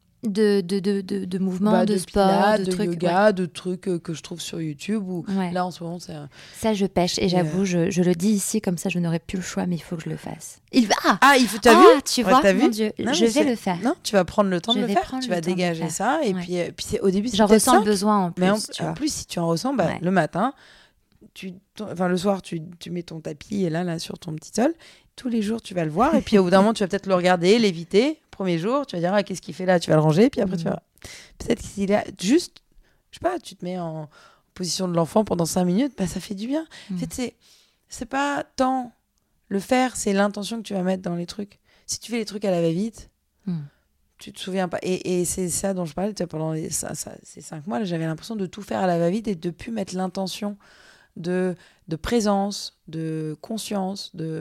Speaker 4: de de de de, de mouvements,
Speaker 5: bah,
Speaker 4: de,
Speaker 5: de
Speaker 4: sport,
Speaker 5: pilates,
Speaker 4: de,
Speaker 5: de
Speaker 4: trucs,
Speaker 5: yoga,
Speaker 4: ouais.
Speaker 5: de trucs euh, que je trouve sur YouTube, ou ouais. Là en ce moment c'est un...
Speaker 4: ça je pêche, et j'avoue euh... je, je le dis ici comme ça je n'aurais plus le choix, mais il faut que je le fasse. Il va ah,
Speaker 5: ah il faut t'as
Speaker 4: ah,
Speaker 5: vu
Speaker 4: tu
Speaker 5: ouais,
Speaker 4: vois
Speaker 5: t'as
Speaker 4: mon
Speaker 5: vu
Speaker 4: Dieu
Speaker 5: non,
Speaker 4: je vais
Speaker 5: c'est...
Speaker 4: le faire.
Speaker 5: Non tu vas prendre le temps
Speaker 4: je
Speaker 5: de le faire, tu vas dégager ça, et ouais. puis euh, puis c'est au début c'est
Speaker 4: j'en ressens
Speaker 5: cinq,
Speaker 4: le besoin en plus,
Speaker 5: mais en,
Speaker 4: tu
Speaker 5: en
Speaker 4: vois.
Speaker 5: plus si tu en ressens bah, ouais. le matin tu enfin le soir tu tu mets ton tapis et là là sur ton petit sol, tous les jours tu vas le voir, et puis au bout d'un moment tu vas peut-être le regarder, l'éviter. Premier jour tu vas dire ah qu'est-ce qu'il fait là, tu vas le ranger, puis après mmh. tu vas peut-être qu'il a juste je sais pas, tu te mets en position de l'enfant pendant cinq minutes, bah ça fait du bien. Mmh. En fait c'est c'est pas tant le faire, c'est l'intention que tu vas mettre dans les trucs. Si tu fais les trucs à la va-vite, mmh. tu te souviens pas, et, et c'est ça dont je parlais, tu vois, pendant les, ça, ça, ces cinq mois là, j'avais l'impression de tout faire à la va-vite et de plus mettre l'intention de de présence, de conscience, de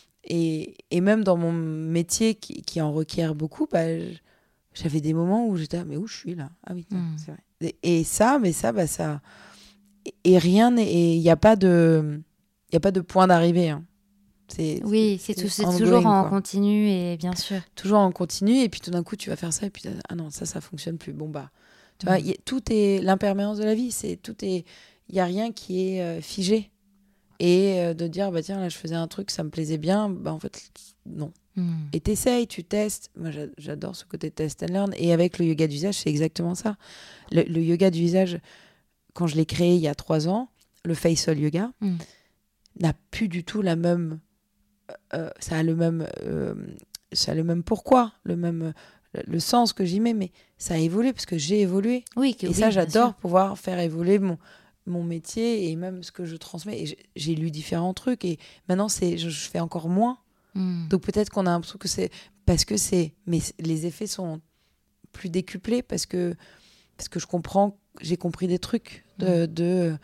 Speaker 5: et, et même dans mon métier qui, qui en requiert beaucoup, bah, j'avais des moments où j'étais ah, mais où je suis là, ah oui mmh. c'est vrai, et, et ça mais ça bah ça et, et rien n'est, et il y a pas de il y a pas de point d'arrivée, hein. C'est,
Speaker 4: oui c'est, c'est, tout, c'est toujours en continu, et bien sûr
Speaker 5: toujours en continu, et puis tout d'un coup tu vas faire ça et puis ah non ça ça fonctionne plus, bon bah tu mmh. vois y a, tout est l'impermanence de la vie, c'est tout est il y a rien qui est euh, figé, et euh, de dire bah tiens là je faisais un truc ça me plaisait bien, bah en fait non. Mmh. Et t'essayes, tu testes. Moi j'adore ce côté test and learn, et avec le yoga du visage c'est exactement ça. Le, le yoga du visage, quand je l'ai créé il y a trois ans, le facial yoga mmh. n'a plus du tout la même euh, ça a le même euh, ça a le même pourquoi, le même le, le sens que j'y mets, mais ça a évolué parce que j'ai évolué,
Speaker 4: oui, que,
Speaker 5: et
Speaker 4: oui,
Speaker 5: ça j'adore pouvoir faire évoluer mon mon métier et même ce que je transmets, et j'ai, j'ai lu différents trucs, et maintenant c'est je, je fais encore moins. Mmh. Donc peut-être qu'on a l'impression que c'est parce que c'est, mais les effets sont plus décuplés parce que parce que je comprends, j'ai compris des trucs de, mmh. de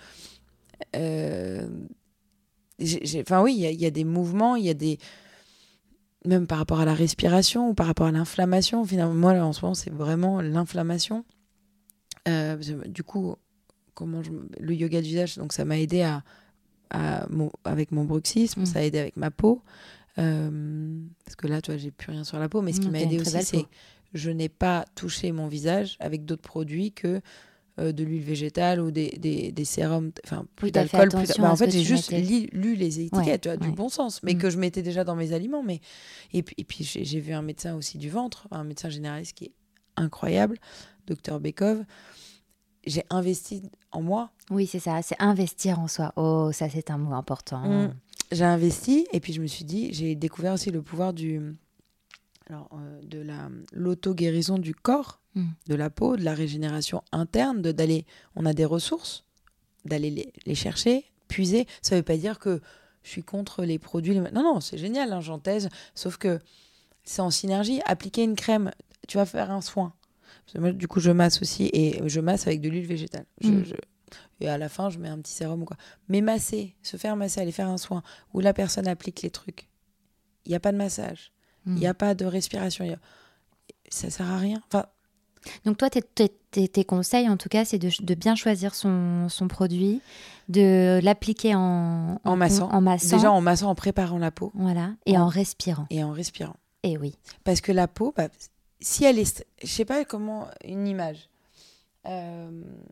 Speaker 5: euh, j'ai, j'ai, enfin oui il y, y a des mouvements, il y a des, même par rapport à la respiration ou par rapport à l'inflammation, finalement moi là, en ce moment c'est vraiment l'inflammation, euh, du coup comment je, le yoga du visage, donc ça m'a aidé à, à mon, avec mon bruxisme, mmh. ça a aidé avec ma peau. Euh, parce que là, tu vois, j'ai plus rien sur la peau, mais ce qui mmh, m'a aidé aussi, c'est que je n'ai pas touché mon visage avec d'autres produits que euh, de l'huile végétale ou des, des, des sérums, enfin plus d'alcool. Plus bah, en fait, j'ai juste li, lu les étiquettes, ouais, tu vois, ouais. du bon sens, mais mmh. que je mettais déjà dans mes aliments. Mais... Et puis, et puis j'ai, j'ai vu un médecin aussi du ventre, un médecin généraliste qui est incroyable, docteur Bekov. J'ai investi en moi.
Speaker 4: Oui, c'est ça, c'est investir en soi. Oh, ça, c'est un mot important.
Speaker 5: Mmh. J'ai investi, et puis je me suis dit, j'ai découvert aussi le pouvoir du, alors, euh, de la, l'auto-guérison du corps, mmh. de la peau, de la régénération interne, de, d'aller, on a des ressources, d'aller les, les chercher puiser. Ça veut pas dire que je suis contre les produits. Les... Non, non, c'est génial, hein, j'en thèse. Sauf que c'est en synergie. Appliquer une crème, tu vas faire un soin. Moi, du coup, je masse aussi et je masse avec de l'huile végétale. Je,
Speaker 4: Mm.
Speaker 5: je... Et à la fin, je mets un petit sérum ou quoi. Mais masser, se faire masser, aller faire un soin où la personne applique les trucs. Il n'y a pas de massage. Il
Speaker 4: Mm.
Speaker 5: n'y a pas de respiration. Y a... Ça sert à rien. Enfin,
Speaker 4: Donc toi, tes, tes- tes- tes conseils, en tout cas, c'est de, de bien choisir son, son produit, de l'appliquer en,
Speaker 5: en massant.
Speaker 4: en massant.
Speaker 5: Déjà en massant, en préparant la peau
Speaker 4: Voilà, et
Speaker 5: En-
Speaker 4: en respirant.
Speaker 5: et en respirant.
Speaker 4: Et oui.
Speaker 5: Parce que la peau, bah, si elle est... Je sais pas comment... Une image. Euh...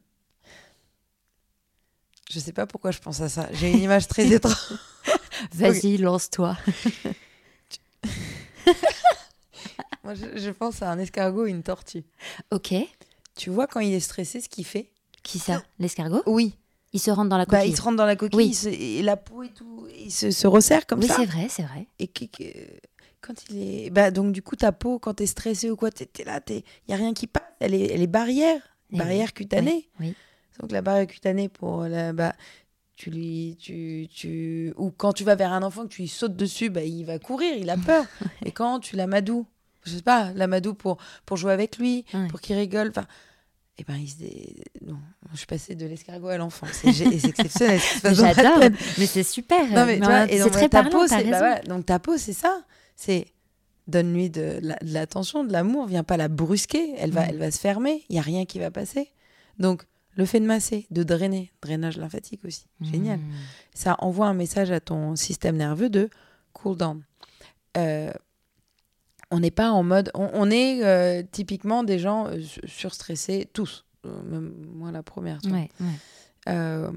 Speaker 5: Je sais pas pourquoi je pense à ça. J'ai une image très étrange.
Speaker 4: Vas-y, lance-toi.
Speaker 5: Moi, je, je pense à un escargot et une tortue.
Speaker 4: Ok.
Speaker 5: Tu vois quand il est stressé, ce qu'il fait?
Speaker 4: Qui ça? L'escargot?
Speaker 5: Oui.
Speaker 4: Il se rentre dans la
Speaker 5: Bah,
Speaker 4: coquille.
Speaker 5: il se rentre dans la coquille,
Speaker 4: Oui.
Speaker 5: il se- et la peau et tout, il se, se resserre comme
Speaker 4: Oui,
Speaker 5: ça.
Speaker 4: c'est vrai, c'est vrai.
Speaker 5: Et que, que- quand il est... Bah, donc, du coup, ta peau, quand t'es stressé ou quoi, t'es, t'es là, il n'y a rien qui passe. Elle est, elle est barrière,
Speaker 4: Eh
Speaker 5: barrière
Speaker 4: oui.
Speaker 5: cutanée.
Speaker 4: Oui, oui.
Speaker 5: Donc, la barrière cutanée, pour la... Bah, tu lui... Tu, tu... Ou quand tu vas vers un enfant, que tu lui sautes dessus, bah, il va courir, il a peur. Et quand tu l'amadoues, je sais pas, l'amadoues pour, pour jouer avec lui,
Speaker 4: Ouais.
Speaker 5: pour qu'il rigole, enfin... Eh ben, il se dé- non, je suis passée de l'escargot à l'enfant. C'est, gé- c'est exceptionnel. ce qui se passe dans ma
Speaker 4: J'adore,
Speaker 5: tête.
Speaker 4: mais c'est super.
Speaker 5: Non, mais, tu
Speaker 4: Mais
Speaker 5: vois,
Speaker 4: en-
Speaker 5: et
Speaker 4: c'est
Speaker 5: donc,
Speaker 4: très
Speaker 5: ta
Speaker 4: parlant,
Speaker 5: peau,
Speaker 4: t'as
Speaker 5: c'est, bah,
Speaker 4: raison.
Speaker 5: voilà. Donc ta peau, c'est ça. C'est donne-lui de, la- de l'attention, de l'amour. Viens pas la brusquer. Elle va,
Speaker 4: Mm.
Speaker 5: elle va se fermer. Il y a rien qui va passer. Donc le fait de masser, de drainer, drainage lymphatique aussi, génial.
Speaker 4: Mm.
Speaker 5: Ça envoie un message à ton système nerveux de cool down. Euh, on n'est pas en mode, on, on est euh, typiquement des gens euh, surstressés tous. Euh, Même moi la première. tu vois.
Speaker 4: Ouais, ouais.
Speaker 5: Euh,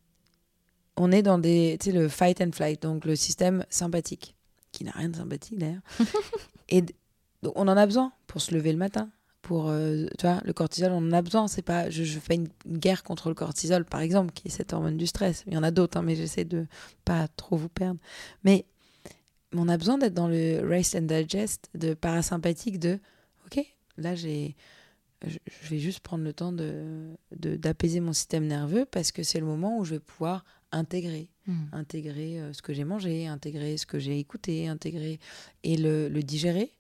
Speaker 5: on est dans des, tu sais, le fight and flight, donc le système sympathique, qui n'a rien de sympathique d'ailleurs. Et d- donc on en a besoin pour se lever le matin. Pour, euh, tu vois, le cortisol, on en a besoin. C'est pas, je, je fais une, une guerre contre le cortisol, par exemple, qui est cette hormone du stress. Il y en a d'autres, hein, mais j'essaie de pas trop vous perdre. Mais, mais on a besoin d'être dans le rest and digest, de parasympathique, de, ok, là j'ai... Je je vais juste prendre le temps de, de, d'apaiser mon système nerveux parce que c'est le moment où je vais pouvoir intégrer.
Speaker 4: Mm.
Speaker 5: Intégrer euh, ce que j'ai mangé, intégrer ce que j'ai écouté, intégrer et le, le digérer.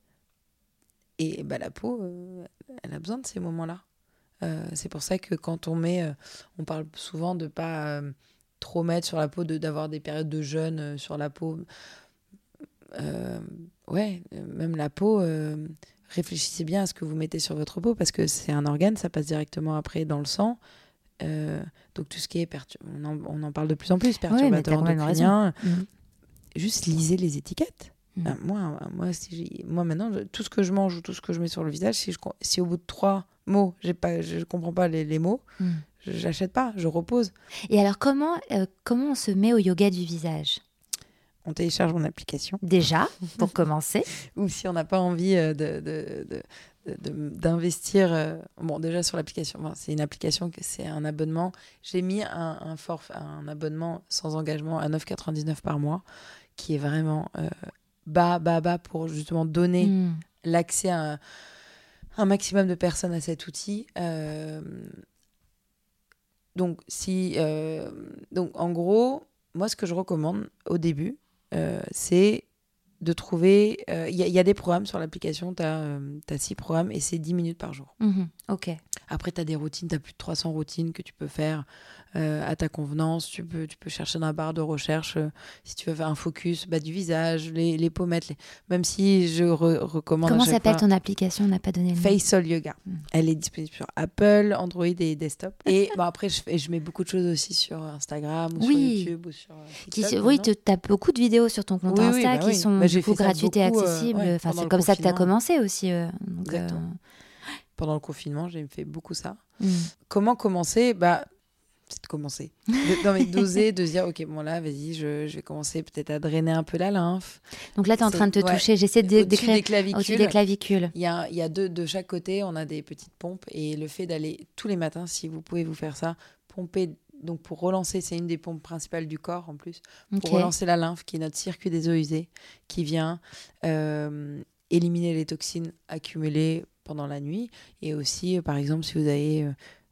Speaker 5: Et bah, la peau, euh, elle a besoin de ces moments-là. Euh, c'est pour ça que quand on met... euh, on parle souvent de ne pas euh, trop mettre sur la peau, de, d'avoir des périodes de jeûne euh, sur la peau. Euh, ouais, euh, même la peau... euh, réfléchissez bien à ce que vous mettez sur votre peau parce que c'est un organe, ça passe directement après dans le sang. Euh, donc tout ce qui est pertur- on, en, on en parle de plus en plus,
Speaker 4: Ouais, mais t'as
Speaker 5: perturbateurs
Speaker 4: complètement
Speaker 5: endocriniens.
Speaker 4: Mm.
Speaker 5: Juste lisez les étiquettes.
Speaker 4: Mm.
Speaker 5: Euh, moi, moi, si j'ai- moi maintenant, je- tout ce que je mange ou tout ce que je mets sur le visage, si, je, co- si au bout de trois mots, j'ai pas, je ne comprends pas les, les mots,
Speaker 4: Mm.
Speaker 5: je n'achète pas, je repose.
Speaker 4: Et alors, comment, euh, comment on se met au yoga du visage?
Speaker 5: On télécharge mon application.
Speaker 4: Déjà, pour commencer.
Speaker 5: Ou si on n'a pas envie euh, de, de, de, de- de- d'investir... euh, bon, déjà sur l'application, bon, c'est une application, que c'est un abonnement. J'ai mis un, un, forf- un abonnement sans engagement à neuf euros quatre-vingt-dix-neuf par mois, qui est vraiment euh, bas, bas, bas pour justement donner
Speaker 4: Mm.
Speaker 5: l'accès à un, un maximum de personnes à cet outil. Euh, donc, si, euh, donc, en gros, moi, ce que je recommande au début, euh, c'est de trouver... Il euh, y, y a des programmes sur l'application, tu as euh, six programmes et c'est dix minutes par jour.
Speaker 4: Mhm. Ok.
Speaker 5: Après, tu as des routines, tu as plus de trois cents routines que tu peux faire euh, à ta convenance. Tu peux, tu peux chercher dans la barre de recherche euh, si tu veux faire un focus bah, du visage, les, les pommettes. Les... Même si je re- recommande.
Speaker 4: Comment
Speaker 5: à chaque
Speaker 4: s'appelle
Speaker 5: fois...
Speaker 4: ton application? On n'a pas donné le nom.
Speaker 5: Facial Yoga.
Speaker 4: Mm.
Speaker 5: Elle est disponible sur Apple, Android et desktop. Et bon, après, je, fais, je mets beaucoup de choses aussi sur Instagram ou
Speaker 4: Oui.
Speaker 5: sur YouTube ou sur euh,
Speaker 4: Qui,
Speaker 5: TikTok.
Speaker 4: oui,
Speaker 5: maintenant.
Speaker 4: tu as beaucoup de vidéos sur ton compte
Speaker 5: Oui, oui,
Speaker 4: Insta
Speaker 5: bah
Speaker 4: qui
Speaker 5: oui.
Speaker 4: sont
Speaker 5: Bah, j'ai
Speaker 4: du coup
Speaker 5: fait ça
Speaker 4: gratuites et
Speaker 5: beaucoup, euh,
Speaker 4: accessibles.
Speaker 5: ouais,
Speaker 4: enfin,
Speaker 5: pendant
Speaker 4: c'est
Speaker 5: le
Speaker 4: comme ça que tu as
Speaker 5: confinement.
Speaker 4: commencé aussi. euh, donc,
Speaker 5: Exactement. Pendant le confinement, j'ai fait beaucoup ça.
Speaker 4: euh, mm.
Speaker 5: Comment commencer? Bah, c'est de commencer. De, non, mais d'oser, de se dire, ok, bon là, vas-y, je, je vais commencer peut-être à drainer un peu la lymphe.
Speaker 4: Donc là, tu es en
Speaker 5: C'est-
Speaker 4: train de te
Speaker 5: ouais.
Speaker 4: toucher. J'essaie de
Speaker 5: Au-dessus
Speaker 4: décrire
Speaker 5: des clavicules.
Speaker 4: au-dessus des clavicules.
Speaker 5: Il y a, il y a deux, de chaque côté, on a des petites pompes. Et le fait d'aller tous les matins, si vous pouvez vous faire ça, pomper, donc pour relancer, c'est une des pompes principales du corps en plus, pour
Speaker 4: Ok.
Speaker 5: relancer la lymphe, qui est notre circuit des eaux usées, qui vient euh, éliminer les toxines accumulées pendant la nuit. Et aussi, euh, par exemple, si vous avez euh,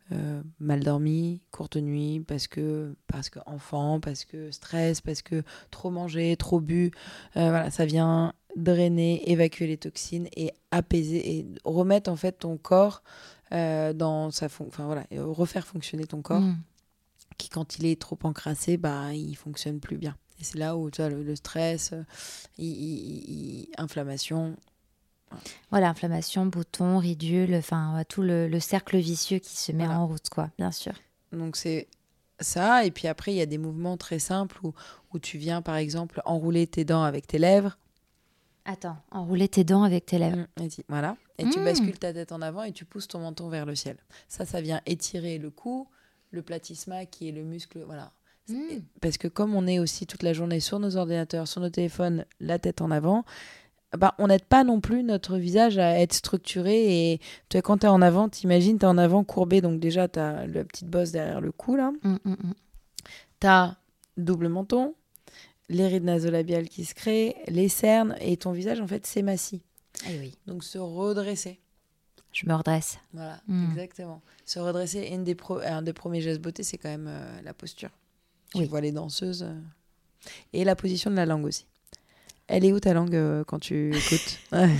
Speaker 5: euh, mal dormi, courte nuit, parce que, parce que enfant, parce que stress, parce que trop mangé, trop bu. Euh, voilà, ça vient drainer, évacuer les toxines et apaiser et remettre en fait ton corps euh, dans sa fon- enfin voilà, et refaire fonctionner ton corps
Speaker 4: Mm.
Speaker 5: qui quand il est trop encrassé, bah il fonctionne plus bien. Et c'est là où tu vois le, le stress, euh, il, il- il- inflammation.
Speaker 4: Voilà, inflammation, boutons, ridules, enfin, ouais, tout le, le cercle vicieux qui se met
Speaker 5: Voilà.
Speaker 4: en route, quoi, bien sûr.
Speaker 5: Donc c'est ça, et puis après il y a des mouvements très simples où, où tu viens par exemple enrouler tes dents avec tes lèvres.
Speaker 4: Attends, enrouler tes dents avec tes lèvres.
Speaker 5: Mmh, et tu- voilà. Et tu
Speaker 4: Mmh.
Speaker 5: bascules ta tête en avant et tu pousses ton menton vers le ciel. Ça, ça vient étirer le cou, le platysma qui est le muscle. Voilà.
Speaker 4: Mmh.
Speaker 5: Et- Parce que comme on est aussi toute la journée sur nos ordinateurs, sur nos téléphones, la tête en avant, bah, on n'aide pas non plus notre visage à être structuré. Et tu vois, quand tu es en avant, t'imagines, tu es en avant courbé. Donc déjà, tu as la petite bosse derrière le cou, là.
Speaker 4: Mm, mm, mm.
Speaker 5: Tu as double menton, les rides nasolabiales qui se créent, les cernes, et ton visage, en fait, s'émacie.
Speaker 4: Eh oui,
Speaker 5: Donc se redresser.
Speaker 4: je me redresse.
Speaker 5: Voilà,
Speaker 4: Mm.
Speaker 5: exactement. Se redresser, et une des pro- un des premiers gestes beauté, c'est quand même euh, la posture. Tu
Speaker 4: Oui.
Speaker 5: vois les danseuses. euh, Et la position de la langue aussi. Elle est où ta langue euh, quand tu écoutes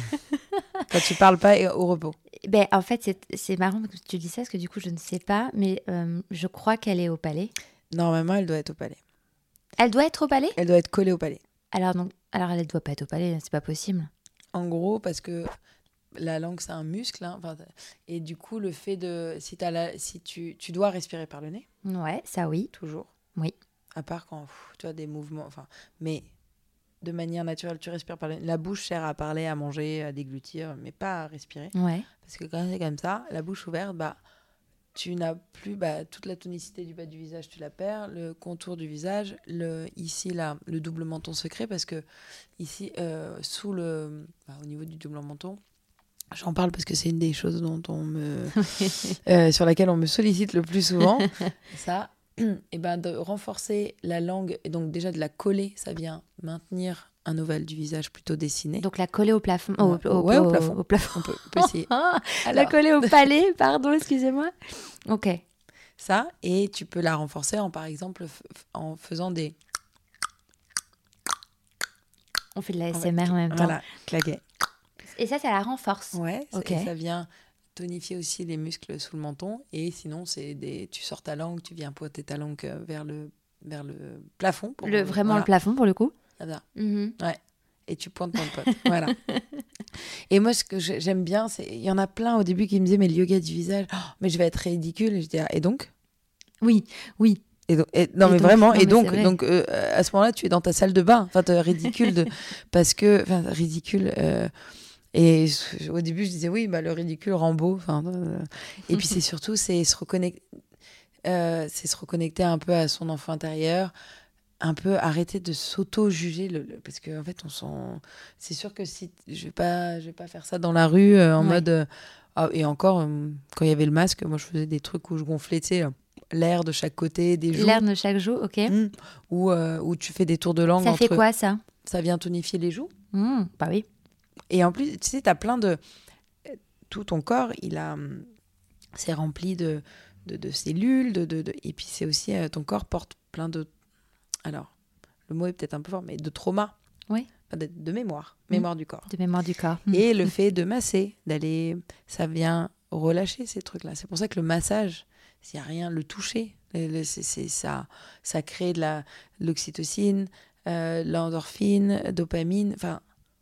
Speaker 5: Quand tu parles pas et au repos.
Speaker 4: Ben, en fait, c'est, c'est marrant que tu dis ça, parce que du coup, je ne sais pas, mais euh, je crois qu'elle est au palais.
Speaker 5: Normalement, elle doit être au palais.
Speaker 4: Elle doit être au palais ?
Speaker 5: Elle doit être collée au palais.
Speaker 4: Alors, donc, alors elle ne doit pas être au palais, c'est pas possible.
Speaker 5: En gros, parce que la langue, c'est un muscle. Hein, enfin, et du coup, le fait de... Si, t'as la, si tu, tu dois respirer par le nez,
Speaker 4: Ouais, ça oui.
Speaker 5: toujours.
Speaker 4: Oui.
Speaker 5: À part quand pff, tu as des mouvements... Enfin, mais de manière naturelle, tu respires par le nez. La bouche sert à parler, à manger, à déglutir, mais pas à respirer.
Speaker 4: Ouais.
Speaker 5: Parce que quand c'est comme ça, la bouche ouverte, bah, tu n'as plus bah, toute la tonicité du bas du visage, tu la perds, le contour du visage, le, ici, là, le double menton secret, parce que ici, euh, sous le, bah, au niveau du double menton, j'en parle parce que c'est une des choses dont on me, euh, sur laquelle on me sollicite le plus souvent. Ça, et ben de renforcer la langue, et donc déjà de la coller, ça vient maintenir un ovale du visage plutôt dessiné.
Speaker 4: Donc la coller au plafond. Au,
Speaker 5: Ouais, ouais, au plafond.
Speaker 4: Au plafond.
Speaker 5: On peut, on peut essayer.
Speaker 4: Ah, la
Speaker 5: Alors.
Speaker 4: coller au palais, pardon, excusez-moi. Ok.
Speaker 5: Ça, et tu peux la renforcer en, par exemple, f- f- en faisant des...
Speaker 4: On fait de la
Speaker 5: en
Speaker 4: S
Speaker 5: fait,
Speaker 4: M R en même temps.
Speaker 5: Voilà, claquet.
Speaker 4: Et ça, ça la renforce.
Speaker 5: Ouais,
Speaker 4: Ok.
Speaker 5: et ça vient tonifier aussi les muscles sous le menton. Et sinon, c'est des... tu sors ta langue, tu viens pointer ta langue euh, vers le, vers le plafond. Pour...
Speaker 4: Le, vraiment
Speaker 5: voilà.
Speaker 4: le plafond, pour le coup.
Speaker 5: Voilà.
Speaker 4: Mhm.
Speaker 5: Et tu pointes ton pote. Voilà. Et moi, ce que j'ai- j'aime bien, c'est... Il y en a plein au début qui me disaient, mais le yoga du visage, oh, mais je vais être ridicule. Et je dis, ah, et donc
Speaker 4: Oui, oui.
Speaker 5: Et donc, et- non,
Speaker 4: Et
Speaker 5: mais
Speaker 4: donc,
Speaker 5: vraiment,
Speaker 4: non,
Speaker 5: et
Speaker 4: mais
Speaker 5: donc,
Speaker 4: c'est vrai.
Speaker 5: donc euh, à ce moment-là, tu es dans ta salle de bain. Enfin, t'es ridicule de... parce que, enfin, ridicule. euh, Et je- au début, je disais oui, bah, le ridicule rend beau. Enfin, euh, et puis c'est surtout, c'est se reconnecter, euh, c'est se reconnecter un peu à son enfant intérieur, un peu arrêter de s'auto-juger, le, le- parce qu'en fait, on s'en... c'est sûr que si je vais pas, je vais pas faire ça dans la rue euh, en
Speaker 4: Ouais.
Speaker 5: mode. euh, ah, et encore, euh, quand il y avait le masque, moi, je faisais des trucs où je gonflais, tu sais, euh, l'air de chaque côté, des joues.
Speaker 4: L'air de chaque jour, ok.
Speaker 5: Mmh. Où, euh, où tu fais des tours de langue
Speaker 4: Ça
Speaker 5: entre...
Speaker 4: fait quoi, ça?
Speaker 5: Ça vient tonifier les joues.
Speaker 4: Mmh, Bah oui.
Speaker 5: Et en plus, tu sais, t'as plein de... Tout ton corps, il a... hum, c'est rempli de, de, de cellules. De, de, de... Et puis, c'est aussi... euh, ton corps porte plein de... Alors, le mot est peut-être un peu fort, mais de traumas.
Speaker 4: Oui.
Speaker 5: Enfin, de, de mémoire.
Speaker 4: Mmh.
Speaker 5: Mémoire du corps.
Speaker 4: De mémoire du corps. Mmh.
Speaker 5: Et le fait de masser, d'aller... Ça vient relâcher ces trucs-là. C'est pour ça que le massage, s'il n'y a rien, le toucher, le- le- c'est, c'est, ça, ça crée de la, de l'oxytocine, euh, l'endorphine, dopamine. Enfin,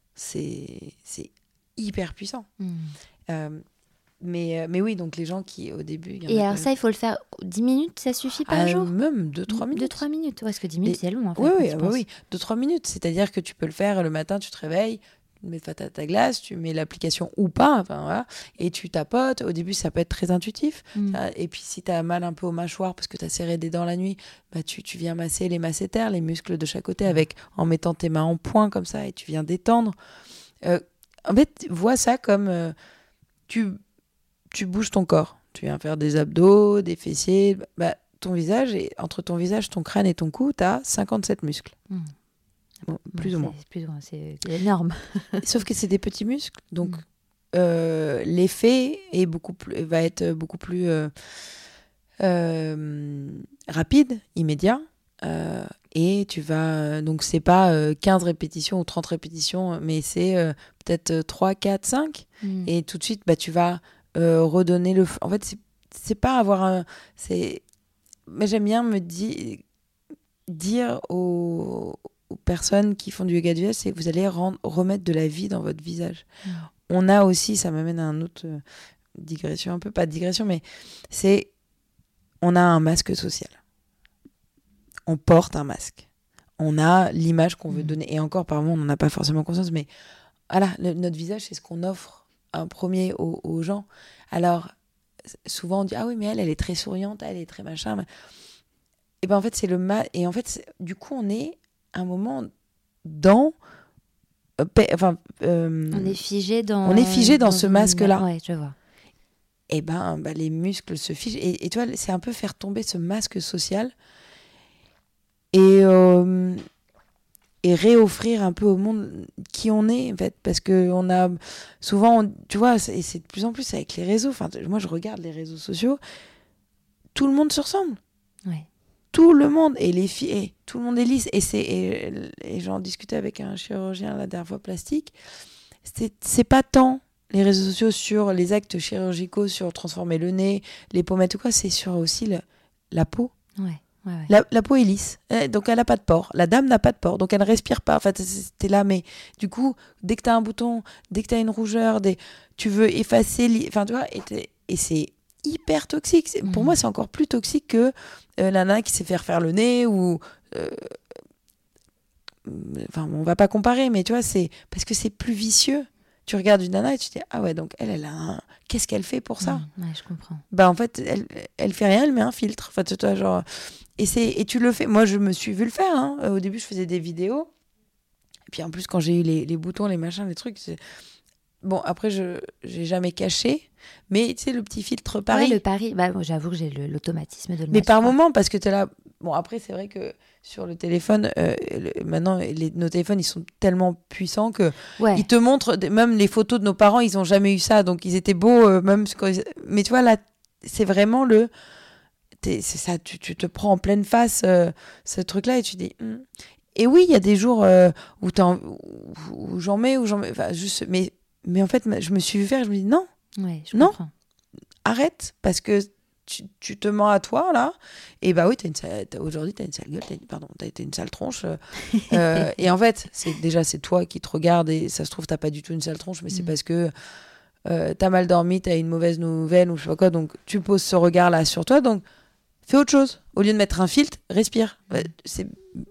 Speaker 5: c'est, c'est hyper puissant.
Speaker 4: Mmh.
Speaker 5: Euh, mais, euh, mais oui, donc les gens qui, au début... il y en
Speaker 4: Et
Speaker 5: a
Speaker 4: alors
Speaker 5: pas-
Speaker 4: ça, il faut le faire dix minutes, ça suffit par
Speaker 5: Ah,
Speaker 4: jour?
Speaker 5: même deux trois minutes.
Speaker 4: deux trois minutes. Ouais, parce que dix minutes,
Speaker 5: Et-
Speaker 4: c'est long, en fait.
Speaker 5: Oui,
Speaker 4: quand
Speaker 5: oui,
Speaker 4: tu
Speaker 5: oui,
Speaker 4: penses.
Speaker 5: oui. deux trois minutes. C'est-à-dire que tu peux le faire le matin, tu te réveilles, tu mets ta, ta glace, tu mets l'application ou pas, enfin, voilà, et tu tapotes. Au début, ça peut être très intuitif.
Speaker 4: Mmh.
Speaker 5: Ah, et puis, si tu as mal un peu aux mâchoires parce que tu as serré des dents la nuit, bah, tu, tu viens masser les masséters, les muscles de chaque côté, avec, en mettant tes mains en point comme ça, et tu viens détendre. Euh, en fait, vois ça comme euh, tu, tu bouges ton corps. Tu viens faire des abdos, des fessiers. Bah, ton visage, et entre ton visage, ton crâne et ton cou, tu as cinquante-sept muscles.
Speaker 4: Mmh.
Speaker 5: Bon, plus
Speaker 4: Ouais,
Speaker 5: ou moins.
Speaker 4: c'est- plus ou moins, c'est énorme.
Speaker 5: Sauf que c'est des petits muscles, donc
Speaker 4: Mm.
Speaker 5: euh, l'effet est beaucoup plus, va être beaucoup plus euh, euh, rapide, immédiat. Euh, et tu vas... Donc, c'est pas euh, quinze répétitions ou trente répétitions, mais c'est euh, peut-être trois, quatre, cinq. Mm. Et tout de suite, bah, tu vas euh, redonner le... En fait, c'est, c'est pas avoir un... C'est... Mais j'aime bien me dire, dire aux, aux personnes qui font du yoga du visage, c'est que vous allez rendre, remettre de la vie dans votre visage. Mm. On a aussi, ça m'amène à un autre euh, digression, un peu, pas de digression, mais c'est... On a un masque social. On porte un masque. On a l'image qu'on veut mmh. donner. Et encore, par moment, on n'en a pas forcément conscience, mais voilà, le, notre visage, c'est ce qu'on offre en premier aux, aux gens. Alors, souvent, on dit « Ah oui, mais elle, elle est très souriante, elle est très machin. » Et bien, en fait, c'est le masque. Et en fait, du coup, on est à un moment dans... Euh, pa... enfin, euh...
Speaker 4: On est figé dans...
Speaker 5: On est figé dans, dans ce masque-là.
Speaker 4: Ouais, je vois.
Speaker 5: Et ben, ben, les muscles se figent. Et, et tu vois, c'est un peu faire tomber ce masque social et, euh, et réoffrir un peu au monde qui on est, en fait. Parce qu'on a souvent, on, tu vois, et c'est de plus en plus avec les réseaux. Enfin, moi, je regarde les réseaux sociaux. Tout le monde se ressemble.
Speaker 4: Ouais.
Speaker 5: Tout le monde. Et les filles, et tout le monde est lisse. Et, c'est, et, et j'en discutais avec un chirurgien la dernière fois plastique. C'est, c'est pas tant les réseaux sociaux sur les actes chirurgicaux, sur transformer le nez, les pommettes ou quoi, c'est sur aussi le, la peau.
Speaker 4: Ouais, ouais, ouais.
Speaker 5: La, la peau est lisse, donc elle n'a pas de pores. La dame n'a pas de pores, donc elle ne respire pas. Enfin, t'es là, mais du coup, dès que tu as un bouton, dès que tu as une rougeur, des, tu veux effacer... Li... Enfin, tu vois, et, et c'est hyper toxique. C'est, mmh. Pour moi, c'est encore plus toxique que euh, la nana qui sait faire faire le nez ou... Euh, enfin, on ne va pas comparer, mais tu vois, c'est parce que c'est plus vicieux. Tu regardes une nana et tu te dis, ah ouais, donc elle, elle a un... Qu'est-ce qu'elle fait pour ça ?
Speaker 4: Mmh, ouais, je comprends.
Speaker 5: Bah, en fait, elle, elle fait rien, elle met un filtre. Enfin, tu vois, genre... Et, c'est... et tu le fais. Moi, je me suis vu le faire. Hein. Au début, je faisais des vidéos. Et puis, en plus, quand j'ai eu les, les boutons, les machins, les trucs... C'est... Bon, après, je n'ai jamais caché. Mais, tu sais, le petit filtre Paris.
Speaker 4: Ouais, le Paris. Bah, j'avoue que j'ai le, l'automatisme de le
Speaker 5: Mais
Speaker 4: mettre.
Speaker 5: par moment, parce que tu es là... Bon, après, c'est vrai que sur le téléphone, euh, le, maintenant, les, nos téléphones, ils sont tellement puissants que
Speaker 4: ouais.
Speaker 5: ils te montrent, même les photos de nos parents, ils n'ont jamais eu ça. Donc, ils étaient beaux, euh, même quand ils... Mais tu vois, là, c'est vraiment le... T'es, c'est ça, tu, tu te prends en pleine face euh, ce truc-là et tu dis... Hm. Et oui, il y a des jours euh, où, où, où j'en mets, où j'en mets... Enfin, juste, mais, mais en fait, je me suis vu faire, je me dis non,
Speaker 4: ouais, je
Speaker 5: non,
Speaker 4: comprends.
Speaker 5: Arrête, parce que... Tu, tu te mens à toi, là. Et bah oui, t'as une sale, t'as, aujourd'hui, t'as une sale gueule. T'as une, pardon, t'as été une sale tronche. Euh, et en fait, c'est, déjà, c'est toi qui te regardes. Et ça se trouve, t'as pas du tout une sale tronche. Mais mmh. c'est parce que euh, t'as mal dormi, t'as une mauvaise nouvelle ou je sais pas quoi. Donc, tu poses ce regard-là sur toi. Donc, fais autre chose. Au lieu de mettre un filtre, respire. Mmh. C'est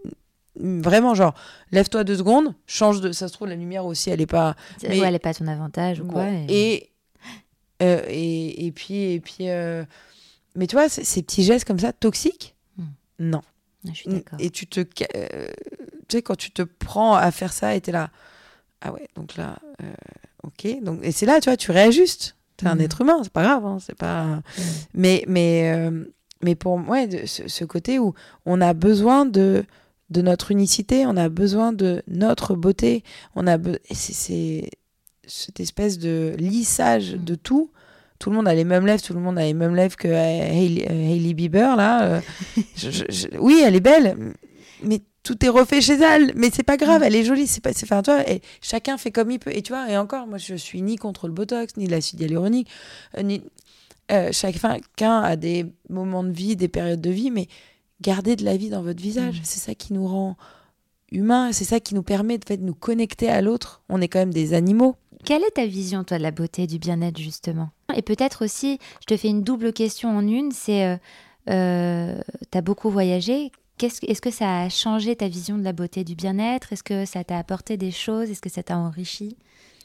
Speaker 5: vraiment genre, lève-toi deux secondes, change de... Ça se trouve, la lumière aussi, elle est pas...
Speaker 4: Mais... Ouais, elle est pas à ton avantage ou quoi.
Speaker 5: Bon, et... Et, euh, et, et puis... Et puis euh... Mais tu vois, ces petits gestes comme ça, toxiques, mmh. non.
Speaker 4: Je suis d'accord.
Speaker 5: Et tu te... Euh, tu sais, quand tu te prends à faire ça et t'es là... Ah ouais, donc là... Euh, ok. Donc, et c'est là, tu vois, tu réajustes. T'es mmh. un être humain, c'est pas grave. Hein, c'est pas... Mmh. Mais, mais, euh, mais pour moi, ouais, ce, ce côté où on a besoin de, de notre unicité, on a besoin de notre beauté, on a be... et c'est, c'est cette espèce de lissage mmh. de tout. Tout le monde a les mêmes lèvres, tout le monde a les mêmes lèvres que Hailey, Hailey Bieber, là. Euh, je, je, je, oui, elle est belle, mais tout est refait chez elle. Mais c'est pas grave, elle est jolie. C'est pas, c'est, enfin, toi, et chacun fait comme il peut. Et tu vois, et encore, moi, je suis ni contre le Botox, ni l'acide hyaluronique, euh, ni... Euh, chacun a des moments de vie, des périodes de vie, mais gardez de la vie dans votre visage. Mmh. C'est ça qui nous rend humains, c'est ça qui nous permet de, fait, de nous connecter à l'autre. On est quand même des animaux.
Speaker 4: Quelle est ta vision, toi, de la beauté et du bien-être, justement ? Et peut-être aussi, je te fais une double question en une, c'est, euh, euh, tu as beaucoup voyagé, Qu'est-ce, est-ce que ça a changé ta vision de la beauté et du bien-être ? Est-ce que ça t'a apporté des choses ? Est-ce que ça t'a enrichi ?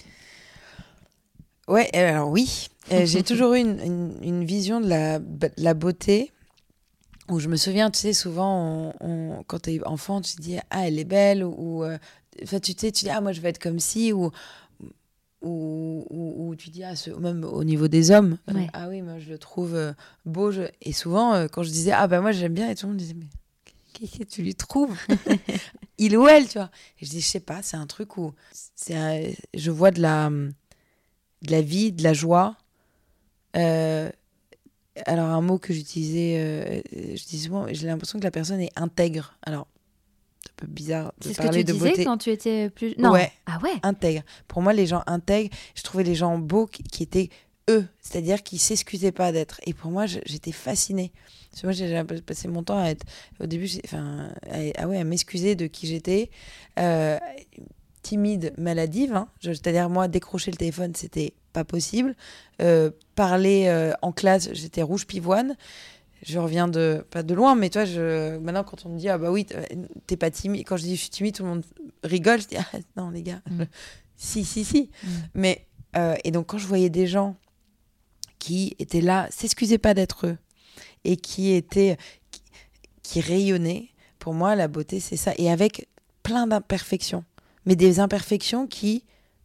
Speaker 5: Ouais, alors oui, euh, j'ai toujours eu une, une, une vision de la, de la beauté, où je me souviens, tu sais, souvent, on, on, quand t'es enfant, tu te dis « Ah, elle est belle » ou euh, tu sais, tu dis « Ah, moi, je veux être comme ci » ou... Ou, ou, ou tu dis, ah, ce, même au niveau des hommes, ouais. euh, ah oui, moi je le trouve euh, beau. Je... Et souvent, euh, quand je disais, ah ben moi j'aime bien, et tout le monde disait, mais qu'est-ce que tu lui trouves ? Il ou elle, tu vois. Et je dis, je sais pas, c'est un truc où c'est un... je vois de la, de la vie, de la joie. Euh... alors un mot que j'utilisais, euh, je dis souvent, j'ai l'impression que la personne est intègre. Alors, c'est un peu bizarre de
Speaker 4: C'est ce
Speaker 5: parler
Speaker 4: que tu
Speaker 5: de
Speaker 4: disais
Speaker 5: beauté.
Speaker 4: quand tu étais plus... Non.
Speaker 5: Ouais.
Speaker 4: Ah ouais.
Speaker 5: Intègre. Pour moi, les gens intègres, je trouvais les gens beaux qui, qui étaient eux, c'est-à-dire qui s'excusaient pas d'être. Et pour moi, je, j'étais fascinée. Parce que moi, j'ai passé mon temps à être, au début, j'ai, enfin, à, ah ouais, à m'excuser de qui j'étais, euh, timide, maladive. Hein. Je, c'est-à-dire moi, décrocher le téléphone, c'était pas possible. Euh, parler euh, en classe, j'étais rouge pivoine. Je reviens de pas de loin, mais toi, je maintenant quand on me dit ah bah oui, t'es pas timide. Quand je dis je suis timide, tout le monde rigole. Je dis ah, non les gars, mm. si si si. Mm. Mais euh, et donc quand je voyais des gens qui étaient là, s'excusaient pas d'être eux et qui étaient qui, qui rayonnaient. Pour moi, la beauté c'est ça, et avec plein d'imperfections, mais des imperfections qui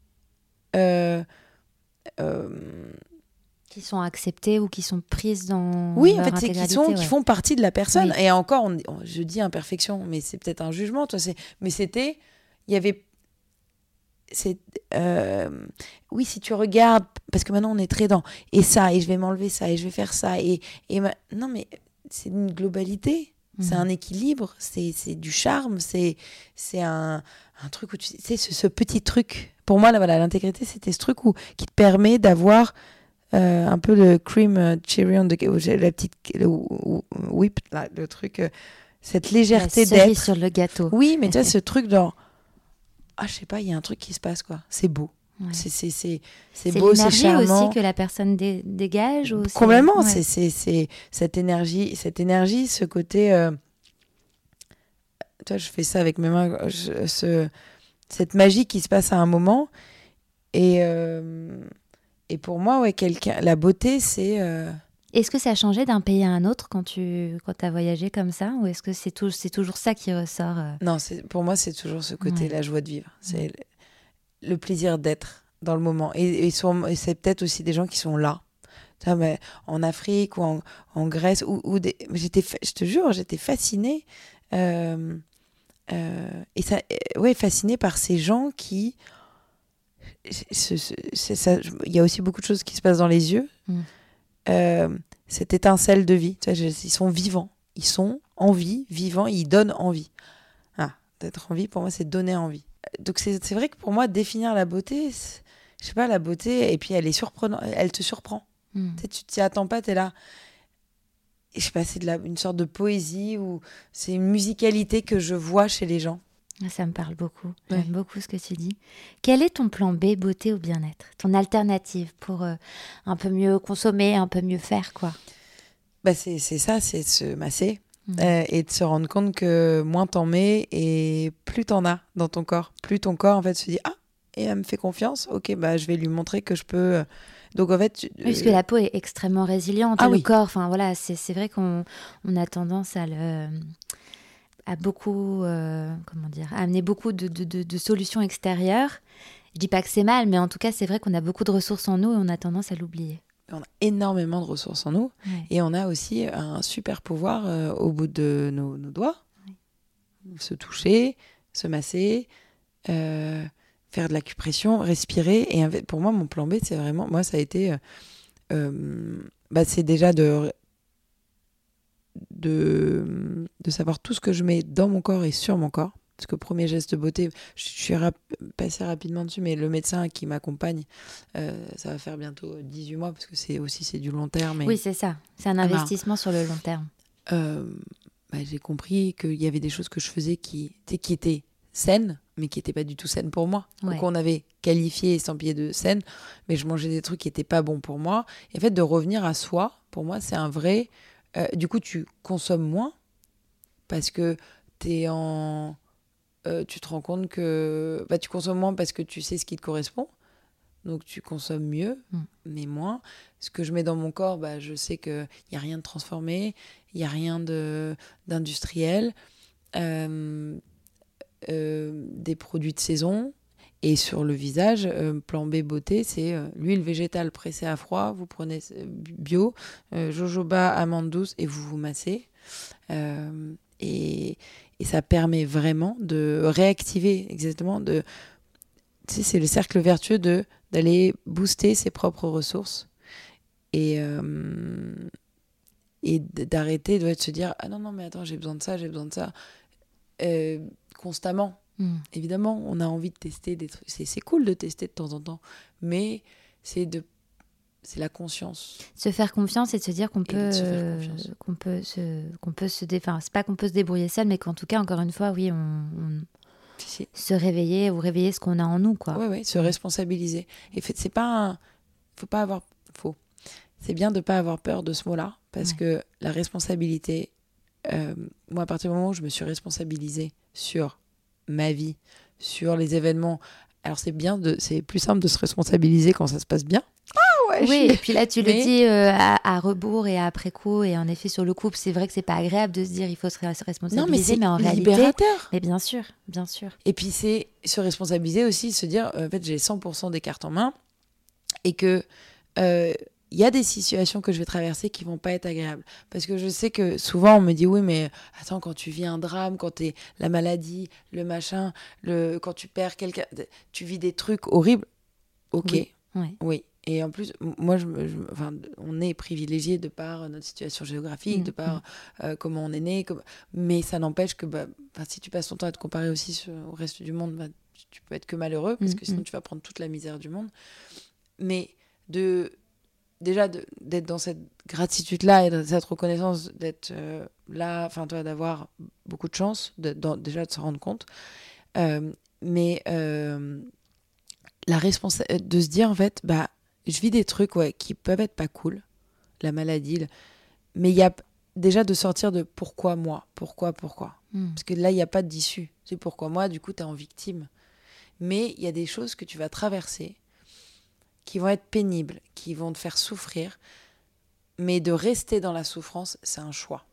Speaker 5: euh, euh,
Speaker 4: qui sont acceptées ou qui sont prises dans
Speaker 5: oui,
Speaker 4: leur
Speaker 5: en fait, c'est qui sont
Speaker 4: ouais.
Speaker 5: qui font partie de la personne.
Speaker 4: Oui.
Speaker 5: Et encore, on, on, je dis imperfection, mais c'est peut-être un jugement, toi. C'est, mais c'était, il y avait, c'est, euh, oui, si tu regardes, parce que maintenant on est très dans et ça, et je vais m'enlever ça, et je vais faire ça, et et ma... non, mais c'est une globalité, mmh. c'est un équilibre, c'est c'est du charme, c'est c'est un un truc où tu sais ce, ce petit truc. Pour moi, là, voilà, l'intégrité, c'était ce truc où qui te permet d'avoir Euh, un peu le cream uh, cherry on the la petite le whip là, le truc euh, cette légèreté
Speaker 4: la
Speaker 5: d'être
Speaker 4: sur le gâteau.
Speaker 5: Oui, mais tu vois ce truc genre ah je sais pas, il y a un truc qui se passe quoi. C'est beau.
Speaker 4: Ouais.
Speaker 5: C'est c'est c'est c'est,
Speaker 4: c'est
Speaker 5: beau, c'est charmant.
Speaker 4: C'est l'énergie aussi que la personne dé- dégage ou
Speaker 5: complètement.
Speaker 4: c'est...
Speaker 5: Ouais. C'est c'est c'est cette énergie, cette énergie, ce côté. Euh... Toi, je fais ça avec mes mains. Je, ce cette magie qui se passe à un moment et euh... Et pour moi, ouais, quelqu'un, la beauté, c'est... Euh...
Speaker 4: Est-ce que ça a changé d'un pays à un autre quand tu quand as voyagé comme ça? Ou est-ce que c'est, tout, c'est toujours ça qui ressort euh...
Speaker 5: Non, c'est, pour moi, c'est toujours ce côté, ouais. la joie de vivre. C'est ouais. le, le plaisir d'être dans le moment. Et, et, sur, et c'est peut-être aussi des gens qui sont là. Ça, mais en Afrique ou en, en Grèce. Ou, ou des... j'étais, je te jure, j'étais fascinée. Euh, euh, et ça, ouais, fascinée par ces gens qui... C'est, c'est, ça, il y a aussi beaucoup de choses qui se passent dans les yeux. Mm. Euh, cette étincelle de vie, tu vois, ils sont vivants, ils sont en vie, vivants, ils donnent envie. Ah, d'être en vie, pour moi, c'est donner envie. Donc c'est, c'est vrai que pour moi, définir la beauté, je sais pas, la beauté, et puis elle est surprenante, elle te surprend. Mm. Tu sais, tu t'y attends pas, t'es là. Et je sais pas, c'est de la, une sorte de poésie ou c'est une musicalité que je vois chez les gens.
Speaker 4: Ça me parle beaucoup. J'aime ouais. beaucoup ce que tu dis. Quel est ton plan B, beauté ou bien-être? Ton alternative pour euh, un peu mieux consommer, un peu mieux faire, quoi?
Speaker 5: Bah c'est, c'est ça, c'est de se masser mmh. euh, et de se rendre compte que moins t'en mets et plus t'en as dans ton corps. Plus ton corps, en fait, se dit « Ah, et elle me fait confiance, ok, bah je vais lui montrer que je peux... » Donc, en fait... Tu,
Speaker 4: oui, parce que la peau est extrêmement résiliente. Ah, le oui. corps, enfin voilà, c'est, c'est vrai qu'on on a tendance à le... à beaucoup, euh, comment dire, à amener beaucoup de, de, de, de solutions extérieures. Je dis pas que c'est mal, mais en tout cas, c'est vrai qu'on a beaucoup de ressources en nous et on a tendance à l'oublier.
Speaker 5: On a énormément de ressources en nous ouais. et on a aussi un super pouvoir euh, au bout de nos, nos doigts. Oui. Se toucher, se masser, euh, faire de l'acupression, respirer. Et pour moi, mon plan B, c'est vraiment... Moi, ça a été... Euh, euh, bah, c'est déjà de... De, de savoir tout ce que je mets dans mon corps et sur mon corps. Parce que premier geste de beauté, je suis rap- passée rapidement dessus, mais le médecin qui m'accompagne, euh, ça va faire bientôt dix-huit mois, parce que c'est aussi c'est du long terme. Et...
Speaker 4: Oui, c'est ça. C'est un investissement ah, sur le long terme.
Speaker 5: Euh, bah, j'ai compris qu'il y avait des choses que je faisais qui, qui étaient saines, mais qui n'étaient pas du tout saines pour moi. Ouais. Donc on avait qualifié et estampillé de saines, mais je mangeais des trucs qui n'étaient pas bons pour moi. Et en fait, de revenir à soi, pour moi, c'est un vrai... Euh, du coup, tu consommes moins parce que t'es en, euh, tu te rends compte que bah, tu consommes moins parce que tu sais ce qui te correspond. Donc, tu consommes mieux, mm. mais moins. Ce que je mets dans mon corps, bah, je sais qu'il n'y a rien de transformé, il n'y a rien de, d'industriel. Euh, euh, des produits de saison. Et sur le visage, euh, plan B beauté, c'est euh, l'huile végétale pressée à froid. Vous prenez euh, bio, euh, jojoba, amande douce et vous vous massez. Euh, et, et ça permet vraiment de réactiver, exactement, de, tu sais, c'est le cercle vertueux de, d'aller booster ses propres ressources. Et, euh, et d'arrêter de se dire ah non non mais attends j'ai besoin de ça j'ai besoin de ça euh, constamment. Mm. Évidemment on a envie de tester des trucs, c'est, c'est cool de tester de temps en temps, mais c'est de c'est la conscience,
Speaker 4: se faire confiance et de se dire qu'on peut euh, qu'on peut se qu'on peut se dé... enfin c'est pas qu'on peut se débrouiller seul, mais qu'en tout cas encore une fois oui on, on... Si. se réveiller ou réveiller ce qu'on a en nous quoi.
Speaker 5: Ouais ouais, se responsabiliser. Et c'est pas un... faut pas avoir faut c'est bien de pas avoir peur de ce mot-là parce ouais. que la responsabilité euh, moi à partir du moment où je me suis responsabilisée sur ma vie, sur les événements, alors c'est bien de c'est plus simple de se responsabiliser quand ça se passe bien.
Speaker 4: Ouais, oui, et puis là, tu mais... le dis euh, à, à rebours et après coup, et en effet, sur le couple, c'est vrai que c'est pas agréable de se dire il faut se responsabiliser, non, mais, c'est mais en
Speaker 5: libérateur.
Speaker 4: réalité. Mais bien sûr, bien sûr.
Speaker 5: Et puis, c'est se responsabiliser aussi, se dire en fait, j'ai cent pour cent des cartes en main et que il euh, y a des situations que je vais traverser qui vont pas être agréables. Parce que je sais que souvent, on me dit oui, mais attends, quand tu vis un drame, quand t'es la maladie, le machin, le... quand tu perds quelqu'un, tu vis des trucs horribles. Ok.
Speaker 4: Oui. Oui.
Speaker 5: oui. Et en plus, moi, je, je, enfin, on est privilégié de par notre situation géographique, mmh, de par mmh. euh, comment on est né. Comme... Mais ça n'empêche que bah, si tu passes ton temps à te comparer aussi sur, au reste du monde, bah, tu, tu peux être que malheureux, parce mmh, que sinon mmh. tu vas prendre toute la misère du monde. Mais de, déjà, de, d'être dans cette gratitude-là et dans cette reconnaissance d'être euh, là, enfin, toi, d'avoir beaucoup de chance, de, dans, déjà de se rendre compte. Euh, mais euh, la responsa- de se dire, en fait, bah, je vis des trucs ouais, qui peuvent être pas cool, la maladie, le... mais il y a déjà de sortir de pourquoi moi, pourquoi, pourquoi. Mm. Parce que là, il n'y a pas d'issue. C'est pourquoi moi, du coup, tu es en victime. Mais il y a des choses que tu vas traverser qui vont être pénibles, qui vont te faire souffrir, mais de rester dans la souffrance, c'est un choix.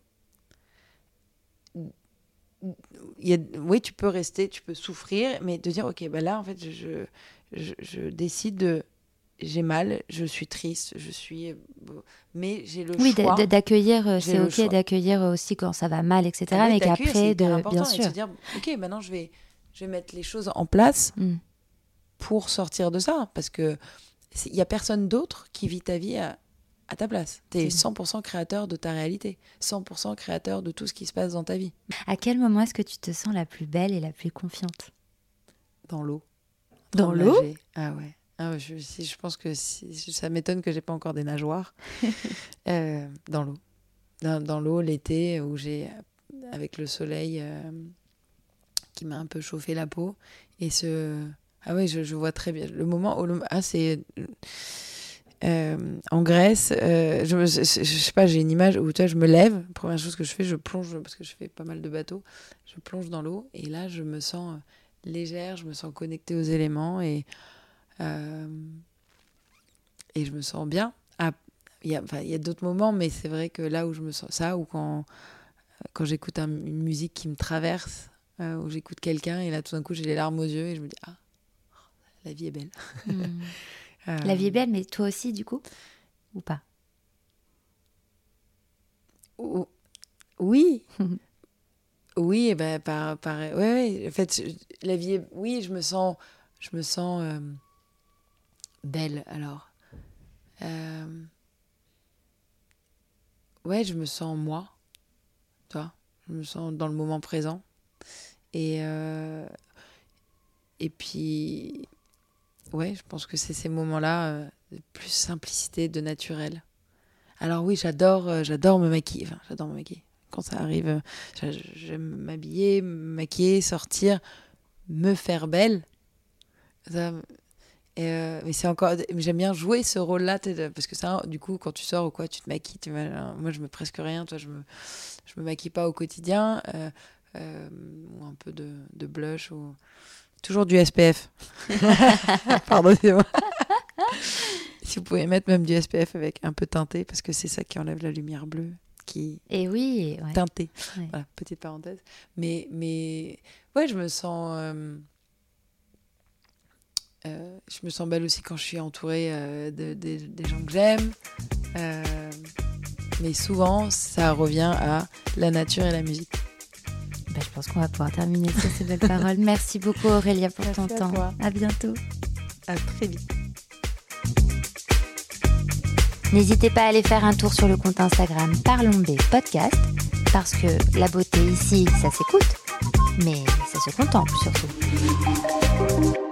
Speaker 5: Il y a... Oui, tu peux rester, tu peux souffrir, mais de dire, ok, bah là, en fait, je, je, je décide de... J'ai mal, je suis triste, je suis... Mais j'ai le
Speaker 4: oui,
Speaker 5: choix.
Speaker 4: Oui, d'accueillir, c'est ok choix. D'accueillir aussi quand ça va mal, et cetera. Mais qu'après, de... bien sûr.
Speaker 5: Et de se dire, ok, maintenant je vais, je vais mettre les choses en place mm. pour sortir de ça. Parce qu'il n'y a personne d'autre qui vit ta vie à, à ta place. Tu es cent pour cent créateur de ta réalité. cent pour cent créateur de tout ce qui se passe dans ta vie.
Speaker 4: À quel moment est-ce que tu te sens la plus belle et la plus confiante ?
Speaker 5: Dans l'eau.
Speaker 4: Dans, dans l'eau ?
Speaker 5: Ah ouais. Ah, je, si, je pense que si, ça m'étonne que j'ai pas encore des nageoires euh, dans l'eau. Dans, dans l'eau, l'été, où j'ai, avec le soleil euh, qui m'a un peu chauffé la peau. Et ce... Ah ouais, je, je vois très bien. Le moment où... Le, ah, c'est... Euh, en Grèce, euh, je, je, je, je sais pas, j'ai une image où tu vois, je me lève. Première chose que je fais, je plonge, parce que je fais pas mal de bateaux. Je plonge dans l'eau. Et là, je me sens légère, je me sens connectée aux éléments. Et... Euh, et je me sens bien. Ah, il y a, enfin, il y a d'autres moments, mais c'est vrai que là où je me sens ça, ou quand, quand j'écoute un, une musique qui me traverse, euh, ou j'écoute quelqu'un, et là tout d'un coup j'ai les larmes aux yeux, et je me dis ah, la vie est belle.
Speaker 4: Mmh. euh... La vie est belle, mais toi aussi du coup, ou pas ?
Speaker 5: ou, Oui. Oui, et ben par, par, ouais, ouais. En fait, la vie est, oui, je me sens, je me sens. Euh... belle alors euh... ouais je me sens moi toi je me sens dans le moment présent et euh... et puis ouais je pense que c'est ces moments là euh, de plus simplicité, de naturel. Alors oui j'adore euh, j'adore me maquiller enfin j'adore me maquiller quand ça arrive euh, j'aime m'habiller, me maquiller, sortir, me faire belle ça. Et euh, mais c'est encore, mais j'aime bien jouer ce rôle-là, parce que ça, du coup, quand tu sors ou quoi, tu te maquilles. Tu vois, moi, je me presque rien, toi, je me, je me maquille pas au quotidien, euh, euh, ou un peu de, de blush ou toujours du S P F. Pardonnez-moi. Si vous pouvez mettre même du S P F avec un peu teinté, parce que c'est ça qui enlève la lumière bleue, qui.
Speaker 4: Et oui, ouais.
Speaker 5: Teinté.
Speaker 4: Ouais.
Speaker 5: Voilà, petite parenthèse. Mais, mais, ouais, je me sens. Euh, Euh, je me sens belle aussi quand je suis entourée euh, de, de, des gens que j'aime. Euh, mais souvent, ça revient à la nature et la musique.
Speaker 4: Ben, je pense qu'on va pouvoir terminer sur ces belles paroles. Merci beaucoup Aurélia pour
Speaker 5: Merci
Speaker 4: ton
Speaker 5: à
Speaker 4: temps.
Speaker 5: Toi.
Speaker 4: À bientôt.
Speaker 5: À très vite.
Speaker 4: N'hésitez pas à aller faire un tour sur le compte Instagram Parlons B Podcast, parce que la beauté ici, ça s'écoute, mais ça se contemple surtout.